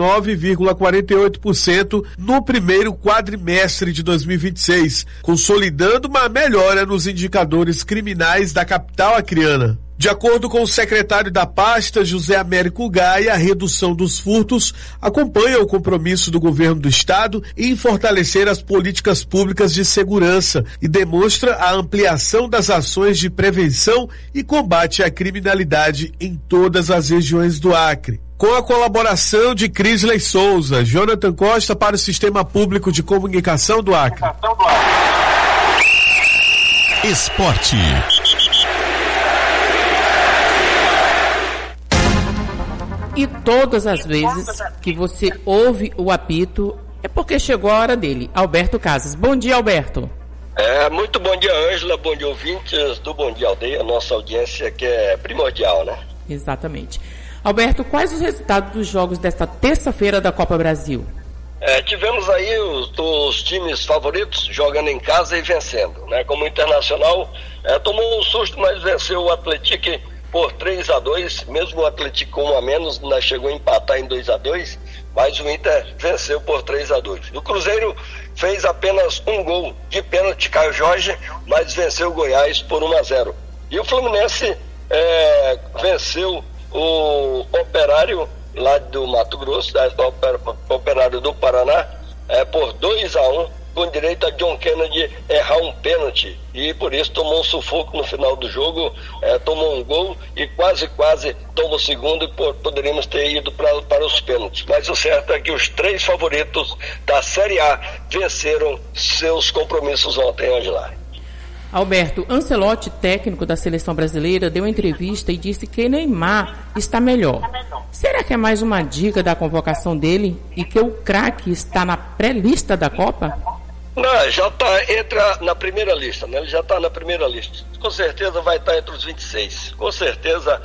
19,48% no primeiro quadrimestre de 2026, consolidando uma melhora nos indicadores criminais da capital acreana. De acordo com o secretário da pasta, José Américo Gaia, a redução dos furtos acompanha o compromisso do governo do estado em fortalecer as políticas públicas de segurança e demonstra a ampliação das ações de prevenção e combate à criminalidade em todas as regiões do Acre. Com a colaboração de Crisley Souza, Jonathan Costa para o Sistema Público de Comunicação do Acre. Esporte. E todas as vezes que você ouve o apito, é porque chegou a hora dele. Alberto Casas. Bom dia, Alberto. Muito bom dia, Ângela. Bom dia, ouvintes do Bom Dia Aldeia. Nossa audiência que é primordial, né? Exatamente. Alberto, quais os resultados dos jogos desta terça-feira da Copa Brasil? Tivemos aí os times favoritos jogando em casa e vencendo, né? Como o Internacional tomou um susto, mas venceu o Atlético por 3-2, mesmo o Atlético com 1 a menos, chegou a empatar em 2-2, mas o Inter venceu por 3-2. O Cruzeiro fez apenas um gol de pênalti, Caio Jorge, mas venceu o Goiás por 1-0. E o Fluminense venceu o Operário lá do Mato Grosso, o Operário do Paraná, por 2-1, com direito a John Kennedy errar um pênalti, e por isso tomou um sufoco no final do jogo, tomou um gol e quase tomou o segundo, e poderíamos ter ido para os pênaltis. Mas o certo é que os 3 favoritos da Série A venceram seus compromissos ontem, Angela. Alberto, Ancelotti, técnico da seleção brasileira, deu entrevista e disse que Neymar está melhor. Será que é mais uma dica da convocação dele e que o craque está na pré-lista da Copa? Não, já entra na primeira lista, né? Ele já está na primeira lista. Com certeza vai estar entre os 26. Com certeza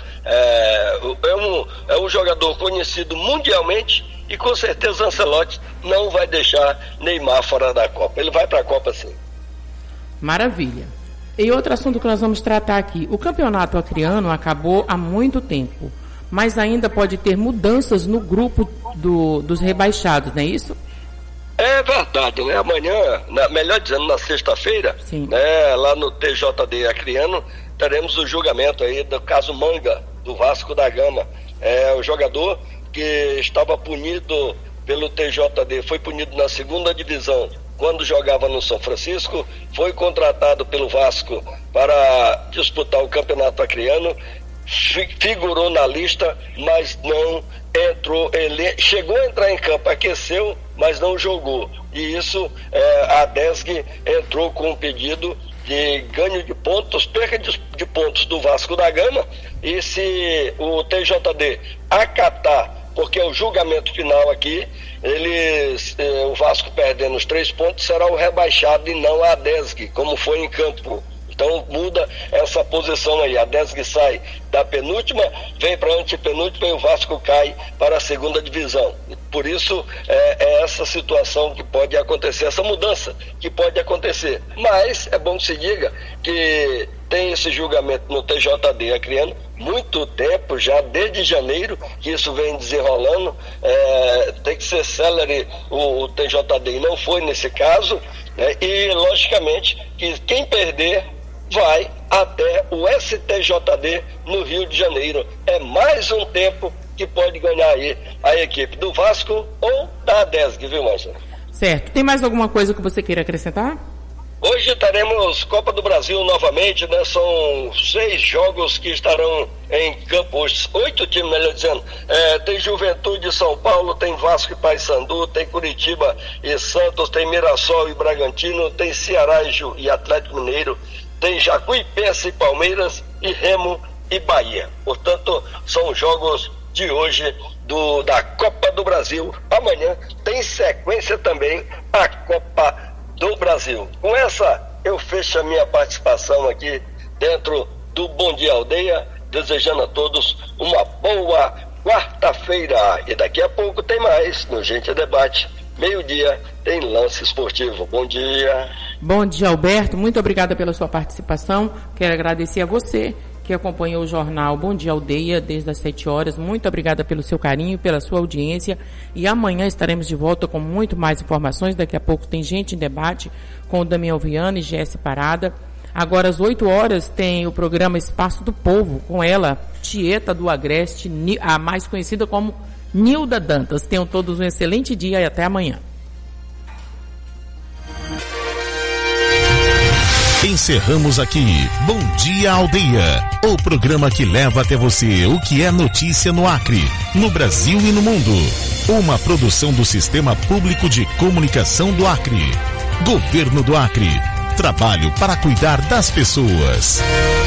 é um jogador conhecido mundialmente e com certeza Ancelotti não vai deixar Neymar fora da Copa. Ele vai para a Copa sim. Maravilha. E outro assunto que nós vamos tratar aqui. O campeonato acreano acabou há muito tempo, mas ainda pode ter mudanças no grupo dos rebaixados, não é isso? É verdade, né? Amanhã, melhor dizendo, na sexta-feira, né, lá no TJD acreano, teremos o julgamento aí do caso Manga, do Vasco da Gama. O jogador que estava punido pelo TJD, foi punido na 2ª divisão, quando jogava no São Francisco, foi contratado pelo Vasco para disputar o campeonato acreano, figurou na lista, mas não entrou, ele chegou a entrar em campo, aqueceu, mas não jogou, e isso a DESG entrou com um pedido de ganho de pontos, perca de pontos do Vasco da Gama, e se o TJD acatar, porque é o julgamento final aqui, o Vasco perdendo os 3 pontos será o rebaixado e não a DESG, como foi em campo. Então muda essa posição aí, a DESG sai da penúltima, vem para a antepenúltima e o Vasco cai para a 2ª divisão. Por isso é essa situação que pode acontecer, essa mudança que pode acontecer. Mas é bom que se diga que tem esse julgamento no TJD acreano, muito tempo já, desde janeiro, que isso vem desenrolando, tem que ser célere o TJD, e não foi nesse caso, e logicamente que quem perder vai até o STJD no Rio de Janeiro. É mais um tempo que pode ganhar aí a equipe do Vasco ou da DESG, viu, Márcia? Certo. Tem mais alguma coisa que você queira acrescentar? Hoje teremos Copa do Brasil novamente, né? São 6 jogos que estarão em campo hoje, 8 times, melhor dizendo. Tem Juventude de São Paulo, tem Vasco e Paysandu, tem Curitiba e Santos, tem Mirassol e Bragantino, tem Ceará e Atlético Mineiro, tem Jacuipense e Palmeiras e Remo e Bahia. Portanto, são jogos de hoje da Copa do Brasil. Amanhã tem sequência também a Copa do Brasil. Com essa, eu fecho a minha participação aqui dentro do Bom Dia Aldeia, desejando a todos uma boa quarta-feira. E daqui a pouco tem mais no Gente Debate. Meio-dia tem lance esportivo. Bom dia. Bom dia, Alberto. Muito obrigada pela sua participação. Quero agradecer a você que acompanhou o jornal Bom Dia Aldeia desde as 7 horas. Muito obrigada pelo seu carinho, pela sua audiência. E amanhã estaremos de volta com muito mais informações. Daqui a pouco tem Gente em Debate com o Damião Viana e Jesse Parada. Agora, às 8 horas, tem o programa Espaço do Povo, com ela, Tieta do Agreste, a mais conhecida como Nilda Dantas. Tenham todos um excelente dia e até amanhã. Encerramos aqui Bom Dia Aldeia, o programa que leva até você o que é notícia no Acre, no Brasil e no mundo. Uma produção do Sistema Público de Comunicação do Acre. Governo do Acre. Trabalho para cuidar das pessoas.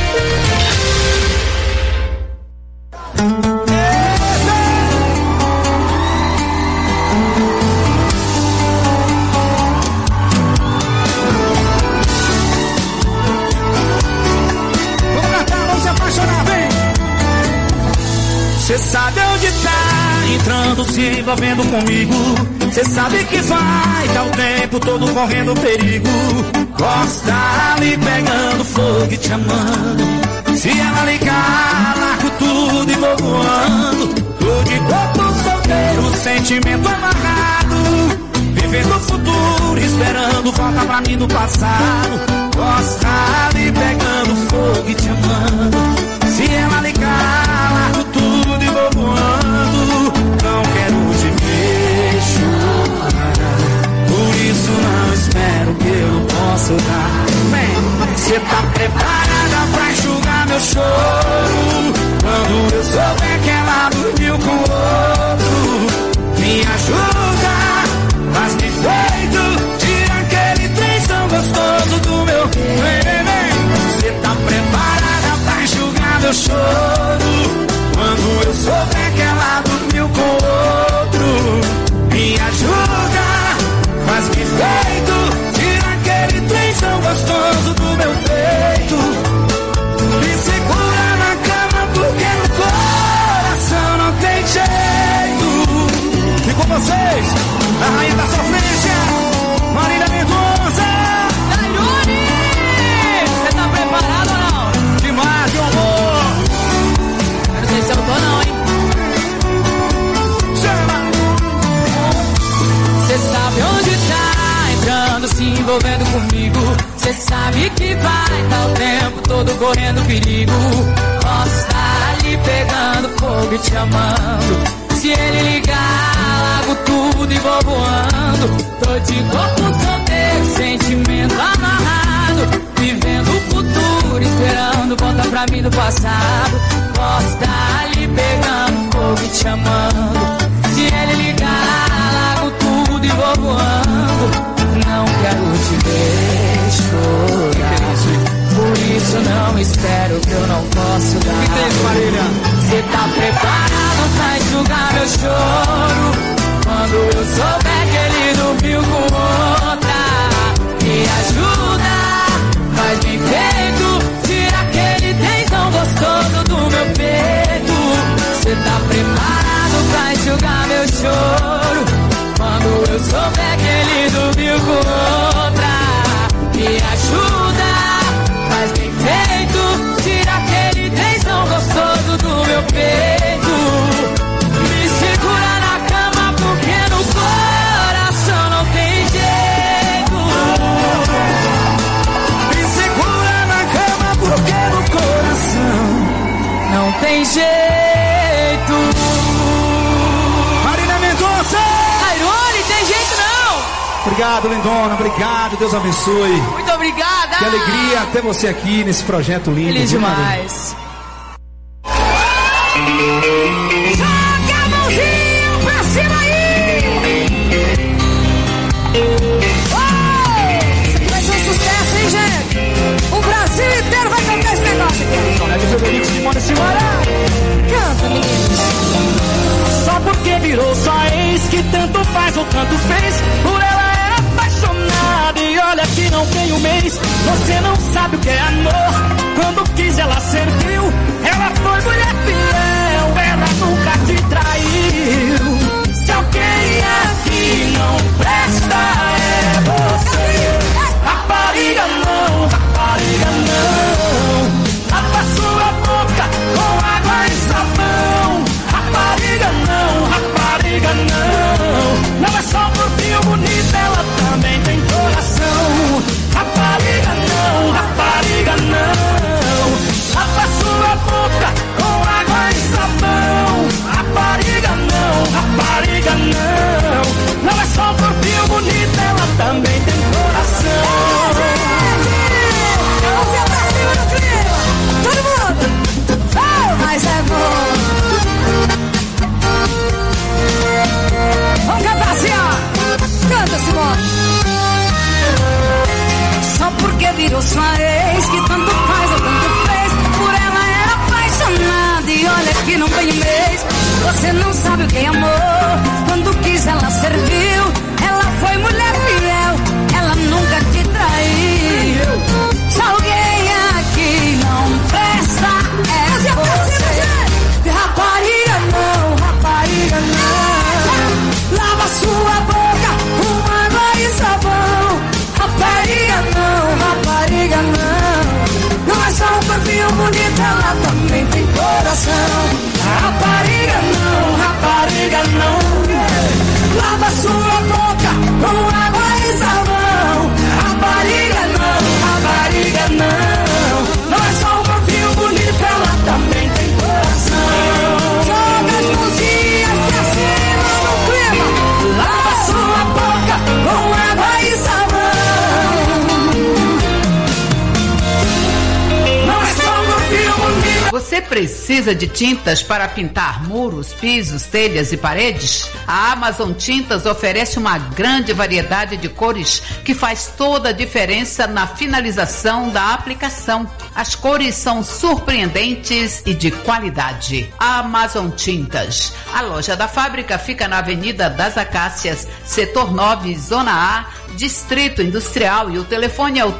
Cê sabe onde tá entrando, se envolvendo comigo. Cê sabe que vai dar o tempo todo correndo perigo. Gosta ali pegando fogo e te amando. Se ela ligar, largo tudo e vou voando. Tô de corpo solteiro, sentimento amarrado. Vivendo o futuro, esperando volta pra mim do passado. Gosta ali pegando fogo e te amando. Se ela ligar, largo tudo e vou voando. Não quero te ver chorar, por isso não espero que eu possa dar. Vem, cê tá preparada pra enxugar meu choro? Quando eu souber que ela dormiu com outro, me ajuda, faz-me feito, tira aquele trenzão gostoso do meu. Vem, cê tá preparada pra enxugar meu choro? Quando eu souber que ela dormiu com outro, me ajuda, faz-me feito, tira aquele trenzão gostoso do meu peito. Me segura na cama porque no coração não tem jeito. E com vocês, a rainha da sofrência, Marília Mendonça. Tairone, você tá preparado ou não? Demais, meu amor. Eu não sei se eu tô não, hein? Chama! Cê sabe onde tá entrando, se envolvendo comigo. Cê sabe que vai dar o tempo todo correndo perigo. Posso estar ali pegando fogo e te amando. Se ele ligar, largo tudo e vou voando. Tô de corpo solteiro, sentimento amarrado. Vivendo o futuro, esperando volta pra mim do passado. Posso estar ali pegando fogo e te amando. Se ele ligar, largo tudo e vou voando. Não quero te ver chorar, por isso não espero que eu não posso dar. Cê tá preparado pra enxugar meu choro? Quando eu souber que ele dormiu com outra, me ajuda, faz bem feito, tira aquele tensão gostoso do meu peito. Cê tá preparado pra enxugar meu choro? Quando eu souber que ele dormiu com outra, me ajuda, faz bem feito, tira aquele tensão gostoso do meu peito. Me segura na cama porque no coração não tem jeito. Me segura na cama porque no coração não tem jeito. Marília Mendonça! Tairone, tem jeito não! Obrigado, Lindona, obrigado, Deus abençoe. Muito obrigada! Que alegria ter você aqui nesse projeto lindo. Feliz demais. Joga a mãozinha pra cima aí! Isso aqui vai ser um sucesso, hein, gente? O Brasil inteiro vai cantar esse negócio aqui. Colégio Federico de Mona Simara. Canta, meninos. Só porque virou só ex, que tanto faz ou tanto fez. Por ela era apaixonada e olha que não tem um mês. Você não sabe o que é amor. Quando quis ela serviu. Ela foi mulher fiel, ela nunca te traiu. Se alguém aqui não presta é você. Rapariga não, rapariga não. Lava sua boca com água e sabão. Rapariga não, rapariga não. Não é só porque bonita, ela também tem coração. Rapariga não, rapariga ela também tem coração. Rapariga não. Lava sua boca com água e sabão. Rapariga não. Não é só um corpinho bonito, ela também tem coração. Joga as mãozinhas pra cima no clima. Lava sua boca com água e sabão. Não é só um corpinho bonito. Você precisa de tintas para pintar muros, pisos, telhas e paredes? A Amazon Tintas oferece uma grande variedade de cores que faz toda a diferença na finalização da aplicação. As cores são surpreendentes e de qualidade. Amazon Tintas. A loja da fábrica fica na Avenida das Acácias, Setor 9, Zona A, Distrito Industrial, e o telefone é o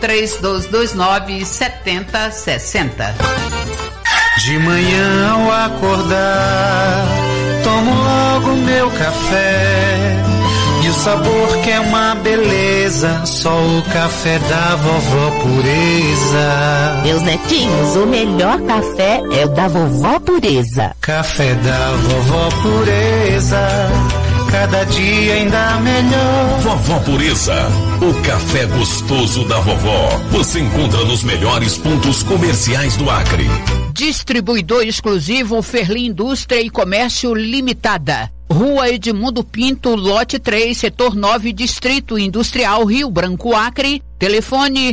3229-7060. De manhã ao acordar, tomo logo meu café. E o sabor que é uma beleza, só o café da Vovó Pureza. Meus netinhos, o melhor café é o da Vovó Pureza. Café da Vovó Pureza, cada dia ainda melhor. Vovó Pureza, o café gostoso da vovó. Você encontra nos melhores pontos comerciais do Acre. Distribuidor exclusivo Ferli Indústria e Comércio Limitada. Rua Edmundo Pinto, lote 3, setor 9, Distrito Industrial, Rio Branco, Acre. Telefone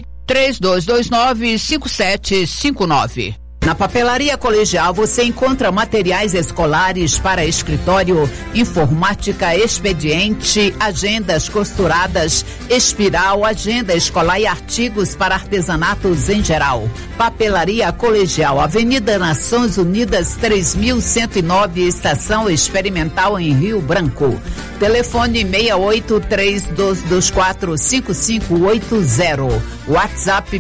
3229-5759. Na Papelaria Colegial você encontra materiais escolares para escritório, informática, expediente, agendas costuradas, espiral, agenda escolar e artigos para artesanatos em geral. Papelaria Colegial, Avenida Nações Unidas 3109, Estação Experimental em Rio Branco. Telefone 6832245580. WhatsApp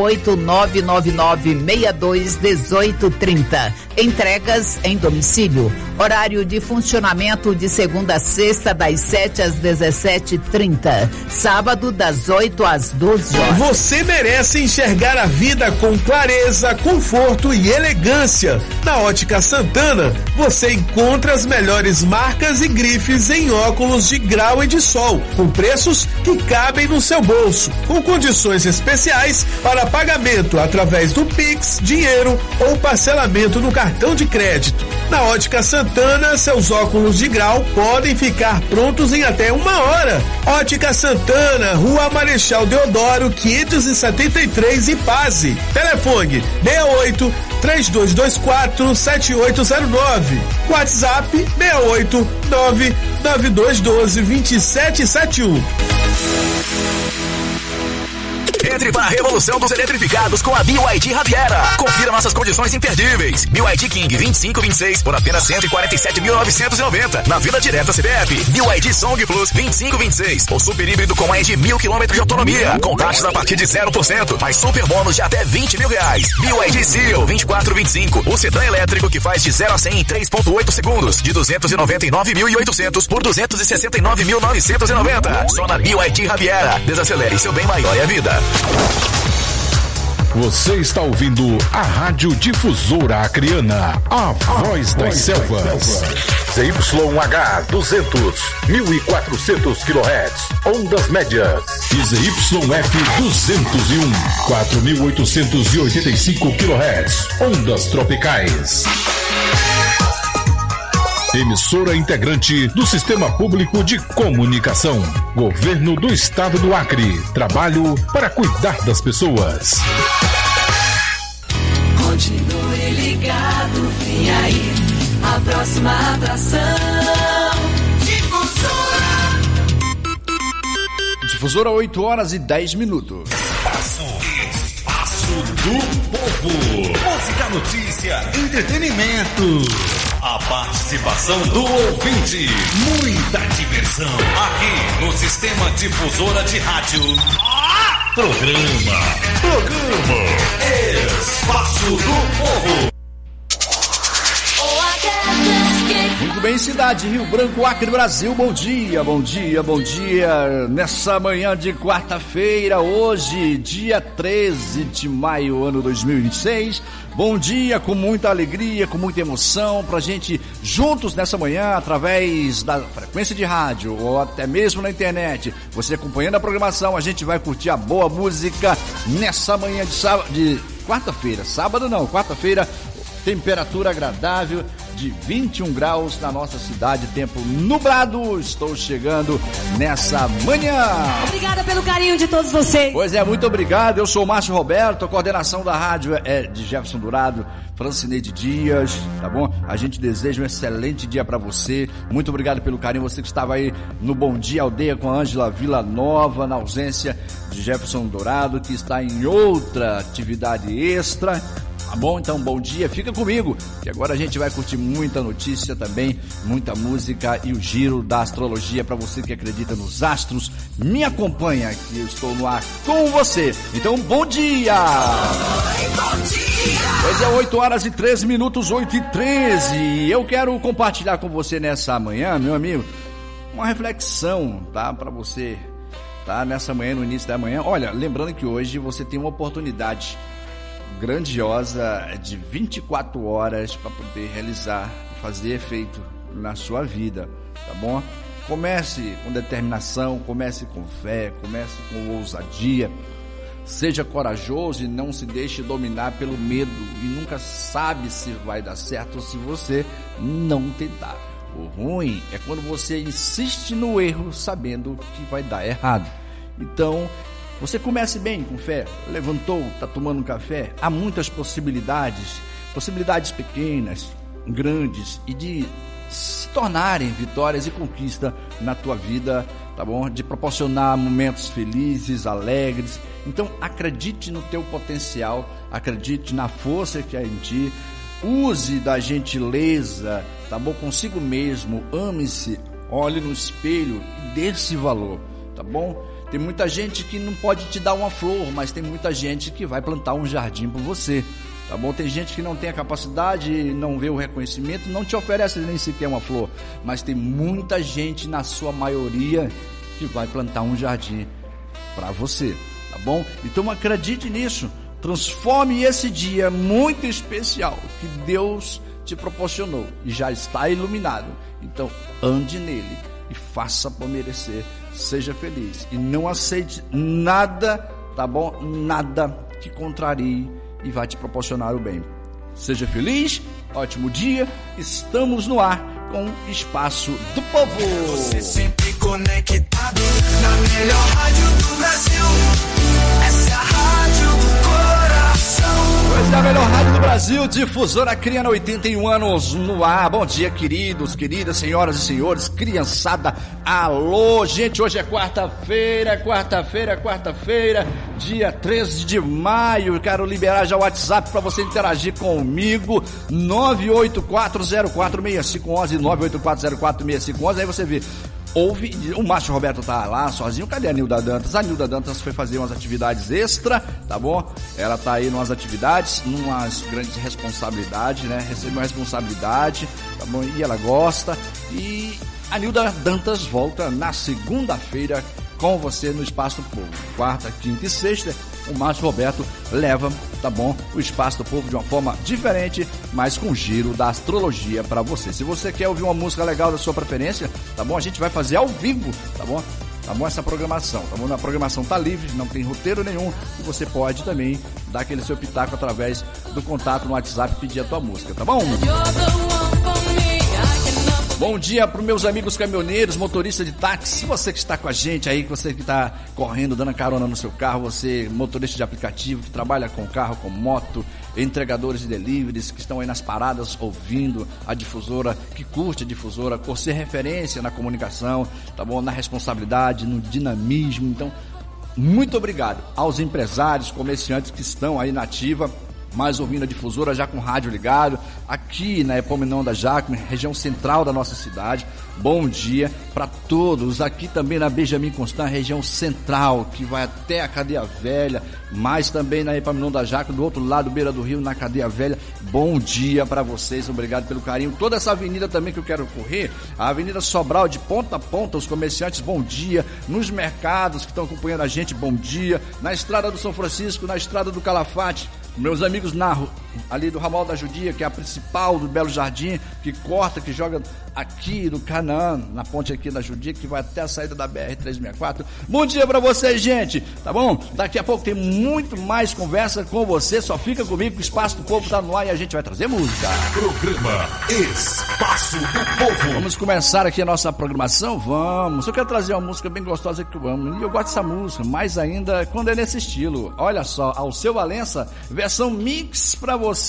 68999621830. Entregas em domicílio. Horário de funcionamento de segunda a sexta, das 7 às 17h30. Sábado, das 8 às 12 horas. Você merece enxergar a vida com clareza, conforto e elegância. Na Ótica Santana, você encontra as melhores marcas e grifes em óculos de grau e de sol, com preços que cabem no seu bolso, com condições especiais para pagamento através do Pix, dinheiro ou parcelamento no cartão de crédito. Na Ótica Santana, seus óculos de grau podem ficar prontos em até 1 hora. Ótica Santana, Rua Marechal Deodoro, 573, Ipase. Telefone 68-3224-7809. WhatsApp 689-9212-2771. Entre para a revolução dos eletrificados com a BYD Riviera. Confira nossas condições imperdíveis. BYD King 2526 por apenas 147.990 na Vila Direta CBF. BYD Song Plus 2526, o super híbrido com mais de 1.000 km de autonomia, com taxas a partir de 0%, mais super bônus de até R$20 mil. BYD Seal 2425, o sedã elétrico que faz de 0 a 100 em 3.8 segundos, de 299.800 por 269.990. Só na BYD Riviera. Desacelere, seu bem maior é a vida. Você está ouvindo a Rádio Difusora Acreana, a voz das selvas. ZYH 200, 1400 kHz, ondas médias. E ZYF 201, 4885 kHz, ondas tropicais. Emissora integrante do Sistema Público de Comunicação. Governo do Estado do Acre. Trabalho para cuidar das pessoas. Continue ligado, vem aí a próxima atração. Difusora 8h10. Espaço do Povo. Música, notícia, entretenimento. A participação do ouvinte. Muita diversão. Aqui no Sistema Difusora de Rádio. Programa Espaço do Povo. Muito bem, em cidade, Rio Branco, Acre, Brasil. Bom dia, bom dia, bom dia. Nessa manhã de quarta-feira, hoje, dia 13 de maio, ano 2026. Bom dia, com muita alegria, com muita emoção, pra gente juntos nessa manhã, através da frequência de rádio ou até mesmo na internet. Você acompanhando a programação, a gente vai curtir a boa música nessa manhã de quarta-feira. Sábado não, quarta-feira, temperatura agradável de 21 graus na nossa cidade, tempo nublado. Estou chegando nessa manhã. Obrigada pelo carinho de todos vocês. Pois é, muito obrigado. Eu sou o Márcio Roberto, a coordenação da rádio é de Jefferson Dourado, Francineide Dias, tá bom? A gente deseja um excelente dia para você. Muito obrigado pelo carinho. Você que estava aí no Bom Dia Aldeia com a Ângela Vila Nova, na ausência de Jefferson Dourado, que está em outra atividade extra. Tá bom? Então, bom dia, fica comigo, que agora a gente vai curtir muita notícia também, muita música e o giro da astrologia para você que acredita nos astros. Me acompanha, que eu estou no ar com você. Então, bom dia! Bom dia! Pois é, 8 horas e 13 minutos, 8 e 13. Eu quero compartilhar com você nessa manhã, meu amigo, uma reflexão, tá? Para você, tá? Nessa manhã, no início da manhã. Olha, lembrando que hoje você tem uma oportunidade grandiosa de 24 horas para poder realizar, fazer efeito na sua vida, tá bom? Comece com determinação, comece com fé, comece com ousadia, seja corajoso e não se deixe dominar pelo medo, e nunca sabe se vai dar certo se você não tentar. O ruim é quando você insiste no erro sabendo que vai dar errado. Então, você comece bem com fé, levantou, está tomando um café, há muitas possibilidades pequenas, grandes, e de se tornarem vitórias e conquista na tua vida, tá bom? De proporcionar momentos felizes, alegres. Então acredite no teu potencial, acredite na força que há em ti, use da gentileza, tá bom? Consigo mesmo, ame-se, olhe no espelho e dê-se valor, tá bom? Tem muita gente que não pode te dar uma flor, mas tem muita gente que vai plantar um jardim por você, tá bom? Tem gente que não tem a capacidade, não vê o reconhecimento, não te oferece nem sequer uma flor, mas tem muita gente, na sua maioria, que vai plantar um jardim para você, tá bom? Então acredite nisso, transforme esse dia muito especial que Deus te proporcionou e já está iluminado. Então ande nele e faça por merecer. Seja feliz e não aceite nada, tá bom? Nada que contrarie e vai te proporcionar o bem. Seja feliz, ótimo dia, estamos no ar com Espaço do Povo. Você sempre conectado na melhor rádio do Brasil. Essa é a rádio do coração. Pois é, a melhor rádio do Brasil, difusora Criana, 81 anos no ar. Bom dia, queridos, queridas, senhoras e senhores, criançada, alô, gente, hoje é quarta-feira, dia 13 de maio, quero liberar já o WhatsApp para você interagir comigo, 984046511, 984046511, aí você vê. O Márcio Roberto tá lá sozinho. Cadê a Nilda Dantas? A Nilda Dantas foi fazer umas atividades extra, tá bom? Ela tá aí numas atividades, numas grandes responsabilidades, né? Recebeu uma responsabilidade, tá bom? E ela gosta. E a Nilda Dantas volta na segunda-feira com você no Espaço do Povo. Quarta, quinta e sexta, o Márcio Roberto leva, tá bom, o Espaço do Povo de uma forma diferente, mas com giro da astrologia para você. Se você quer ouvir uma música legal da sua preferência, tá bom? A gente vai fazer ao vivo, tá bom? Tá bom essa programação, tá bom? A programação tá livre, não tem roteiro nenhum, e você pode também dar aquele seu pitaco através do contato no WhatsApp e pedir a tua música, tá bom? Bom dia para os meus amigos caminhoneiros, motoristas de táxi, você que está com a gente aí, você que está correndo, dando carona no seu carro, você motorista de aplicativo, que trabalha com carro, com moto, entregadores de deliveries, que estão aí nas paradas ouvindo a difusora, que curte a difusora, por ser referência na comunicação, tá bom? Na responsabilidade, no dinamismo. Então, muito obrigado aos empresários, comerciantes que estão aí na ativa, mais ouvindo a difusora, já com o rádio ligado, aqui na Epaminondas Jacome, região central da nossa cidade. Bom dia para todos, aqui também na Benjamin Constant, região central, que vai até a Cadeia Velha, mas também na Epaminondas Jacome, do outro lado, beira do rio, na Cadeia Velha. Bom dia para vocês, obrigado pelo carinho. Toda essa avenida também que eu quero correr, a Avenida Sobral, de ponta a ponta, os comerciantes, bom dia. Nos mercados que estão acompanhando a gente, bom dia. Na Estrada do São Francisco, na Estrada do Calafate, meus amigos ali do Ramal da Judia, que é a principal do Belo Jardim, que corta, que joga aqui no Canaã, na ponte aqui da Judia, que vai até a saída da BR-364. Bom dia pra vocês, gente, tá bom? Daqui a pouco tem muito mais conversa com você, só fica comigo que o Espaço do Povo tá no ar e a gente vai trazer música. Programa Espaço do Povo. Vamos começar aqui a nossa programação? Vamos. Eu quero trazer uma música bem gostosa que eu amo, e eu gosto dessa música, mais ainda quando é nesse estilo. Olha só, Alceu Valença, versão mix pra você.